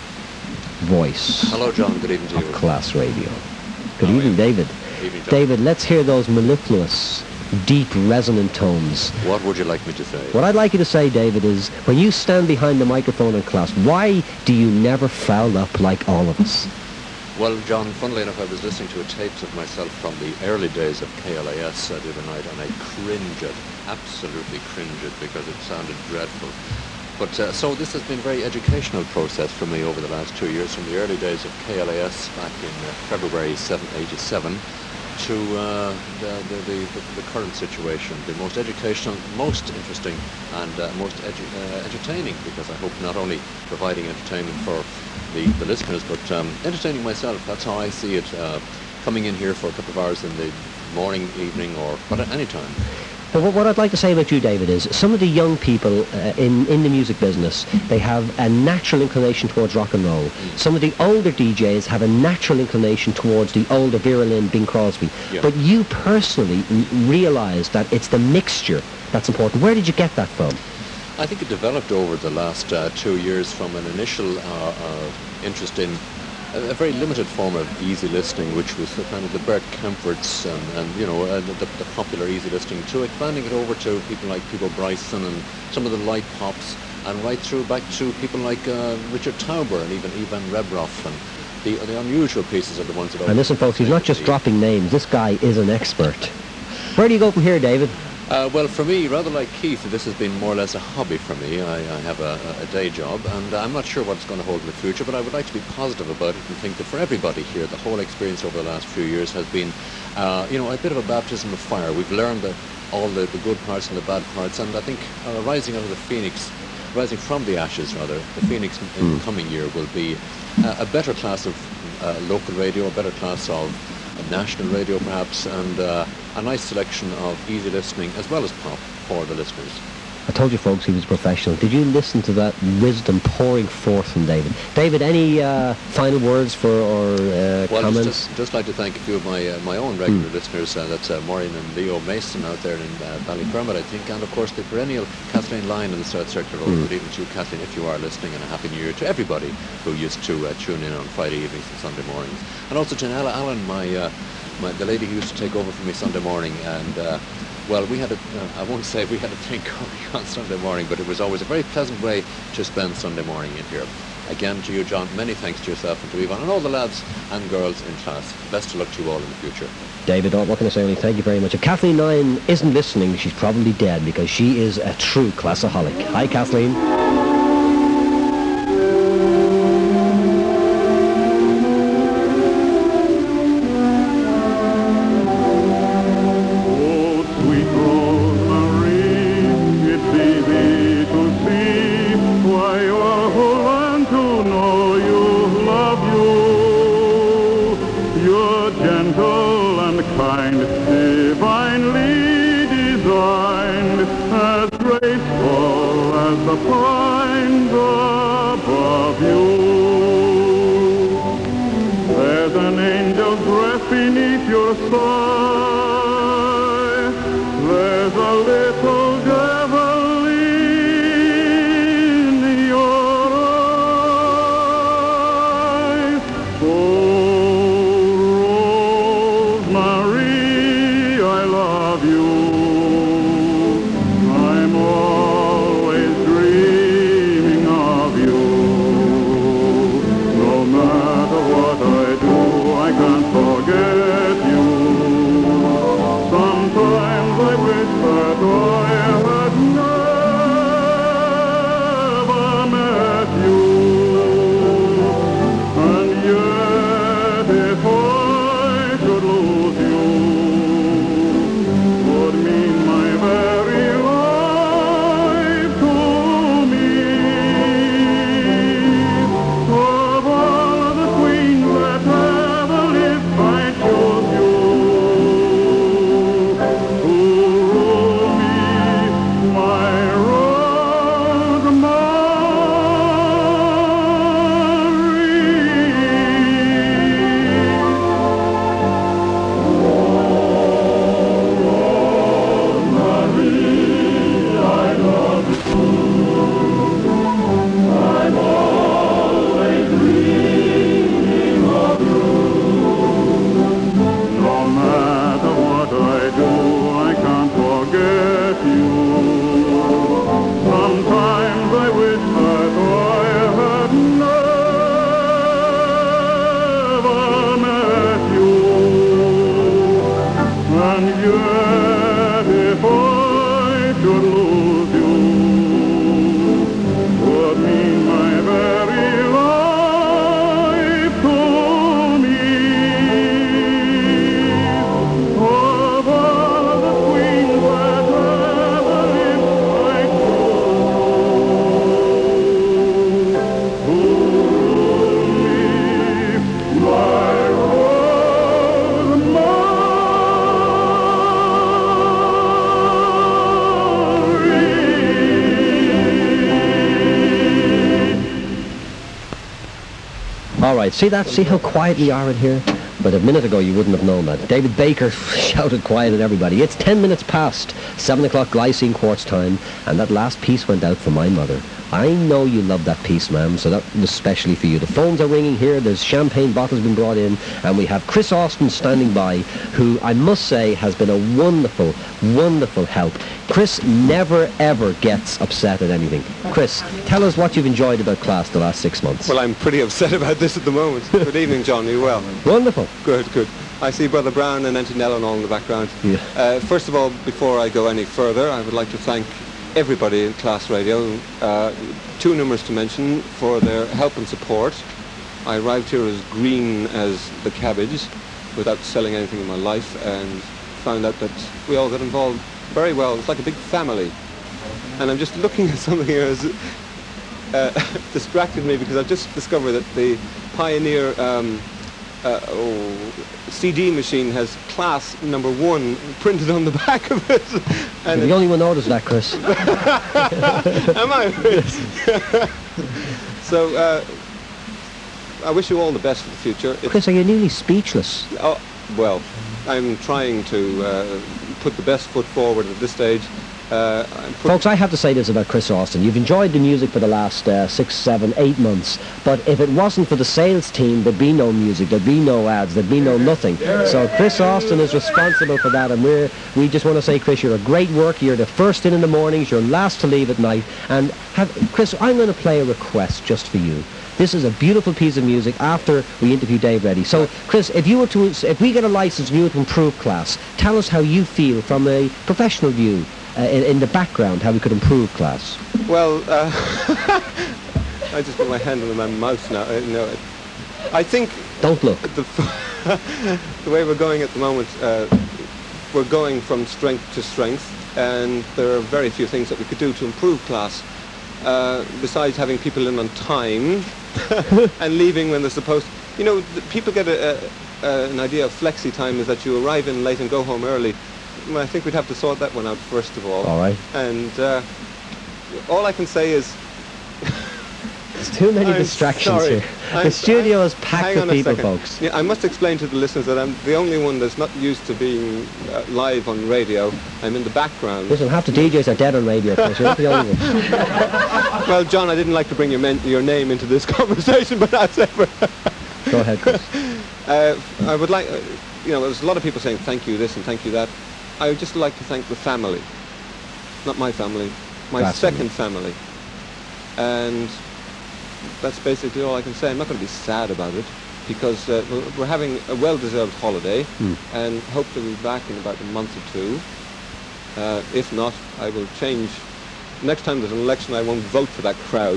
voice Hello, John. Good evening to of you. Class Radio. Good evening, David. Evening, John. David, let's hear those mellifluous, deep, resonant tones. What would you like me to say? What I'd like you to say, David, is when you stand behind the microphone in class, why do you never foul up like all of us? Well, John, funnily enough, I was listening to a tapes of myself from the early days of K L A S uh, the other night, and I cringe it, absolutely cringe it, because it sounded dreadful. But uh, so this has been a very educational process for me over the last two years, from the early days of K L A S back in uh, February eighty-seven to uh, the, the, the, the current situation, the most educational, most interesting, and uh, most edu- uh, entertaining, because I hope not only providing entertainment for the, the listeners, but um, entertaining myself. That's how I see it, uh, coming in here for a couple of hours in the morning, evening, or but at any time. But what I'd like to say about you, David, is some of the young people uh, in, in the music business, they have a natural inclination towards rock and roll. Mm. Some of the older D Js have a natural inclination towards the older Vera Lynn, Bing Crosby. Yeah. But you personally r- realize that it's the mixture that's important. Where did you get that from? I think it developed over the last uh, two years from an initial uh, uh, interest in a, a very limited form of easy listening, which was the kind of the Bert Kemperts and, and you know, uh, the, the popular easy listening, to expanding it over to people like Peter Bryson and some of the light pops, and right through back to people like uh, Richard Tauber and even Ivan Rebroff, and the, the unusual pieces are the ones that... And listen, folks, he's not just dropping names. This guy is an expert. Where do you go from here, David? Uh, well, for me, rather like Keith, this has been more or less a hobby for me. I, I have a, a day job, and I'm not sure what it's going to hold in the future, but I would like to be positive about it and think that for everybody here, the whole experience over the last few years has been, uh, you know, a bit of a baptism of fire. We've learned that all the, the good parts and the bad parts, and I think uh, rising out of the phoenix, rising from the ashes, rather, the phoenix in Mm. the coming year will be uh, a better class of uh, local radio, a better class of national radio perhaps, and uh, a nice selection of easy listening as well as pop for the listeners. I told you, folks, he was a professional. Did you listen to that wisdom pouring forth from David? David, any uh, final words for or uh, Well, comments? just, just, just like to thank a few of my uh, my own regular listeners. Uh, that's uh, Maureen and Leo Mason out there in uh, Ballyfermot, I think, and of course the perennial Kathleen Lyon in the South Circular Road. Mm. Good evening to you, Kathleen, if you are listening, and a happy New Year to everybody who used to uh, tune in on Friday evenings and Sunday mornings, and also to Nella Allen, my, uh, my the lady who used to take over for me Sunday morning, and. Uh, Well, we had a, uh, I won't say we had a thing going on Sunday morning, but it was always a very pleasant way to spend Sunday morning in here. Again, to you, John, many thanks to yourself and to Yvonne and all the lads and girls in class. Best of luck to you all in the future. David, what can I say? Only thank you very much. If Kathleen Lyon isn't listening, she's probably dead because she is a true classaholic. Hi, Kathleen. No matter what I do, I can't forget you. And yet if I should lose you, would mean my very life to me. Of all the queens that ever lived, I choose you. To me, my All right, see that? See how quiet we are in here? But a minute ago you wouldn't have known that. David Baker shouted quiet at everybody. It's ten minutes past seven o'clock Glycine Quartz time, and that last piece went out for my mother. I know you love that piece, ma'am, so that was specially for you. The phones are ringing here, there's champagne bottles been brought in, and we have Chris Austin standing by, who I must say has been a wonderful, wonderful help. Chris never, ever gets upset at anything. Chris, tell us what you've enjoyed about class the last six months. Well, I'm pretty upset about this at the moment. Good evening, John. Are you well? Wonderful. Good, good. I see Brother Brown and Antonello and all in the background. Yeah. Uh, first of all, before I go any further, I would like to thank everybody in Class Radio, uh, two numbers to mention, for their help and support. I arrived here as green as the cabbage, without selling anything in my life, and found out that we all got involved very well. It's like a big family. And I'm just looking at something here as uh, distracted me, because I've just discovered that the Pioneer um, uh, oh, C D machine has class number one printed on the back of it. And You're the only one noticed that, Chris. Am I? So uh, I wish you all the best for the future. It's, Chris, are you nearly speechless? Oh, well, I'm trying to uh, put the best foot forward at this stage. Uh, I'm put- Folks, I have to say this about Chris Austin. You've enjoyed the music for the last uh, six, seven, eight months, but if it wasn't for the sales team, there'd be no music, there'd be no ads, there'd be no nothing. So Chris Austin is responsible for that, and we're, we just want to say, Chris, you're a great worker. You're the first in in the mornings, you're last to leave at night. And have, Chris, I'm going to play a request just for you. This is a beautiful piece of music after we interview Dave Reddy. So, Chris, if you were to, if we get a license and you were to improve class, tell us how you feel from a professional view. Uh, in, in the background, how we could improve class. Well, uh, I just put my hand on my mouth now. Uh, no, I think... Don't look. The, the way we're going at the moment, uh, we're going from strength to strength, and there are very few things that we could do to improve class. Uh, besides having people in on time and leaving when they're supposed to. You know, the, people get a, a, an idea of flexi time is that you arrive in late and go home early. Well, I think we'd have to sort that one out first of all. All right. And uh, all I can say is... There's too many I'm distractions sorry. here. I'm, the studio I'm, is packed hang with on a people, second. folks. Yeah, I must explain to the listeners that I'm the only one that's not used to being uh, live on radio. I'm in the background. Listen, half the D Js are dead on radio, Chris. You're not the only one. Well, John, I didn't like to bring your, men- your name into this conversation, but that's ever. Go ahead, Chris. Uh, I would like, uh, you know, there's a lot of people saying thank you this and thank you that. I would just like to thank the family, not my family, my That's second family. And that's basically all I can say. I'm not going to be sad about it, because uh, we're- we're having a well-deserved holiday, Hmm. and hope to be back in about a month or two. Uh, if not, I will change. Next time there's an election, I won't vote for that crowd.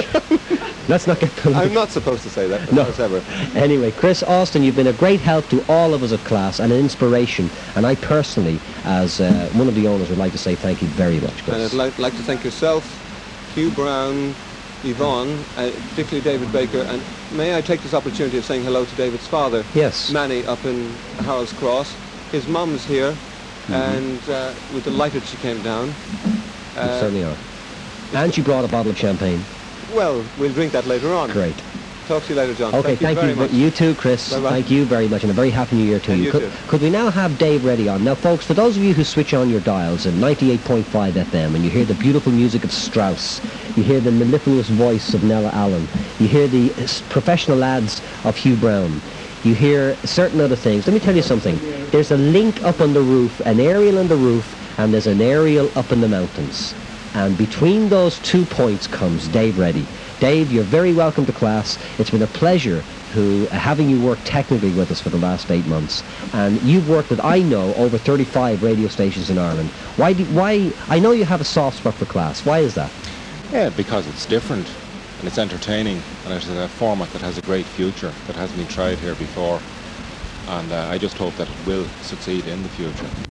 Let's not get... I'm not supposed to say that, but No. whatever. Anyway, Chris Austin, you've been a great help to all of us at class and an inspiration. And I personally, as uh, one of the owners, would like to say thank you very much, Chris. And I'd like, like to thank yourself, Hugh Brown, Yvonne, uh, particularly David Baker, and may I take this opportunity of saying hello to David's father, Yes. Manny, up in Harold's Cross. His mum's here, Mm-hmm. and uh, we're delighted she came down. You Uh, certainly are. And she brought a bottle of champagne. Well, we'll drink that later on. Great. Talk to you later, John. Okay, thank, very you. much. You too, Chris. Bye-bye. Thank you very much, and a very happy new year to And you. you Could, too. could we now have Dave Reddy on? Now, folks, for those of you who switch on your dials at ninety-eight point five F M and you hear the beautiful music of Strauss, you hear the mellifluous voice of Nella Allen, you hear the uh, s- professional lads of Hugh Brown, you hear certain other things. Let me tell you something. There's a link up on the roof, an aerial on the roof, and there's an aerial up in the mountains. And between those two points comes Dave Reddy. Dave, you're very welcome to class. It's been a pleasure who, uh, having you work technically with us for the last eight months. And you've worked with, I know, over thirty-five radio stations in Ireland. Why, do, why? I know you have a soft spot for class. Why is that? Yeah, because it's different and it's entertaining and it's a format that has a great future that hasn't been tried here before. And uh, I just hope that it will succeed in the future.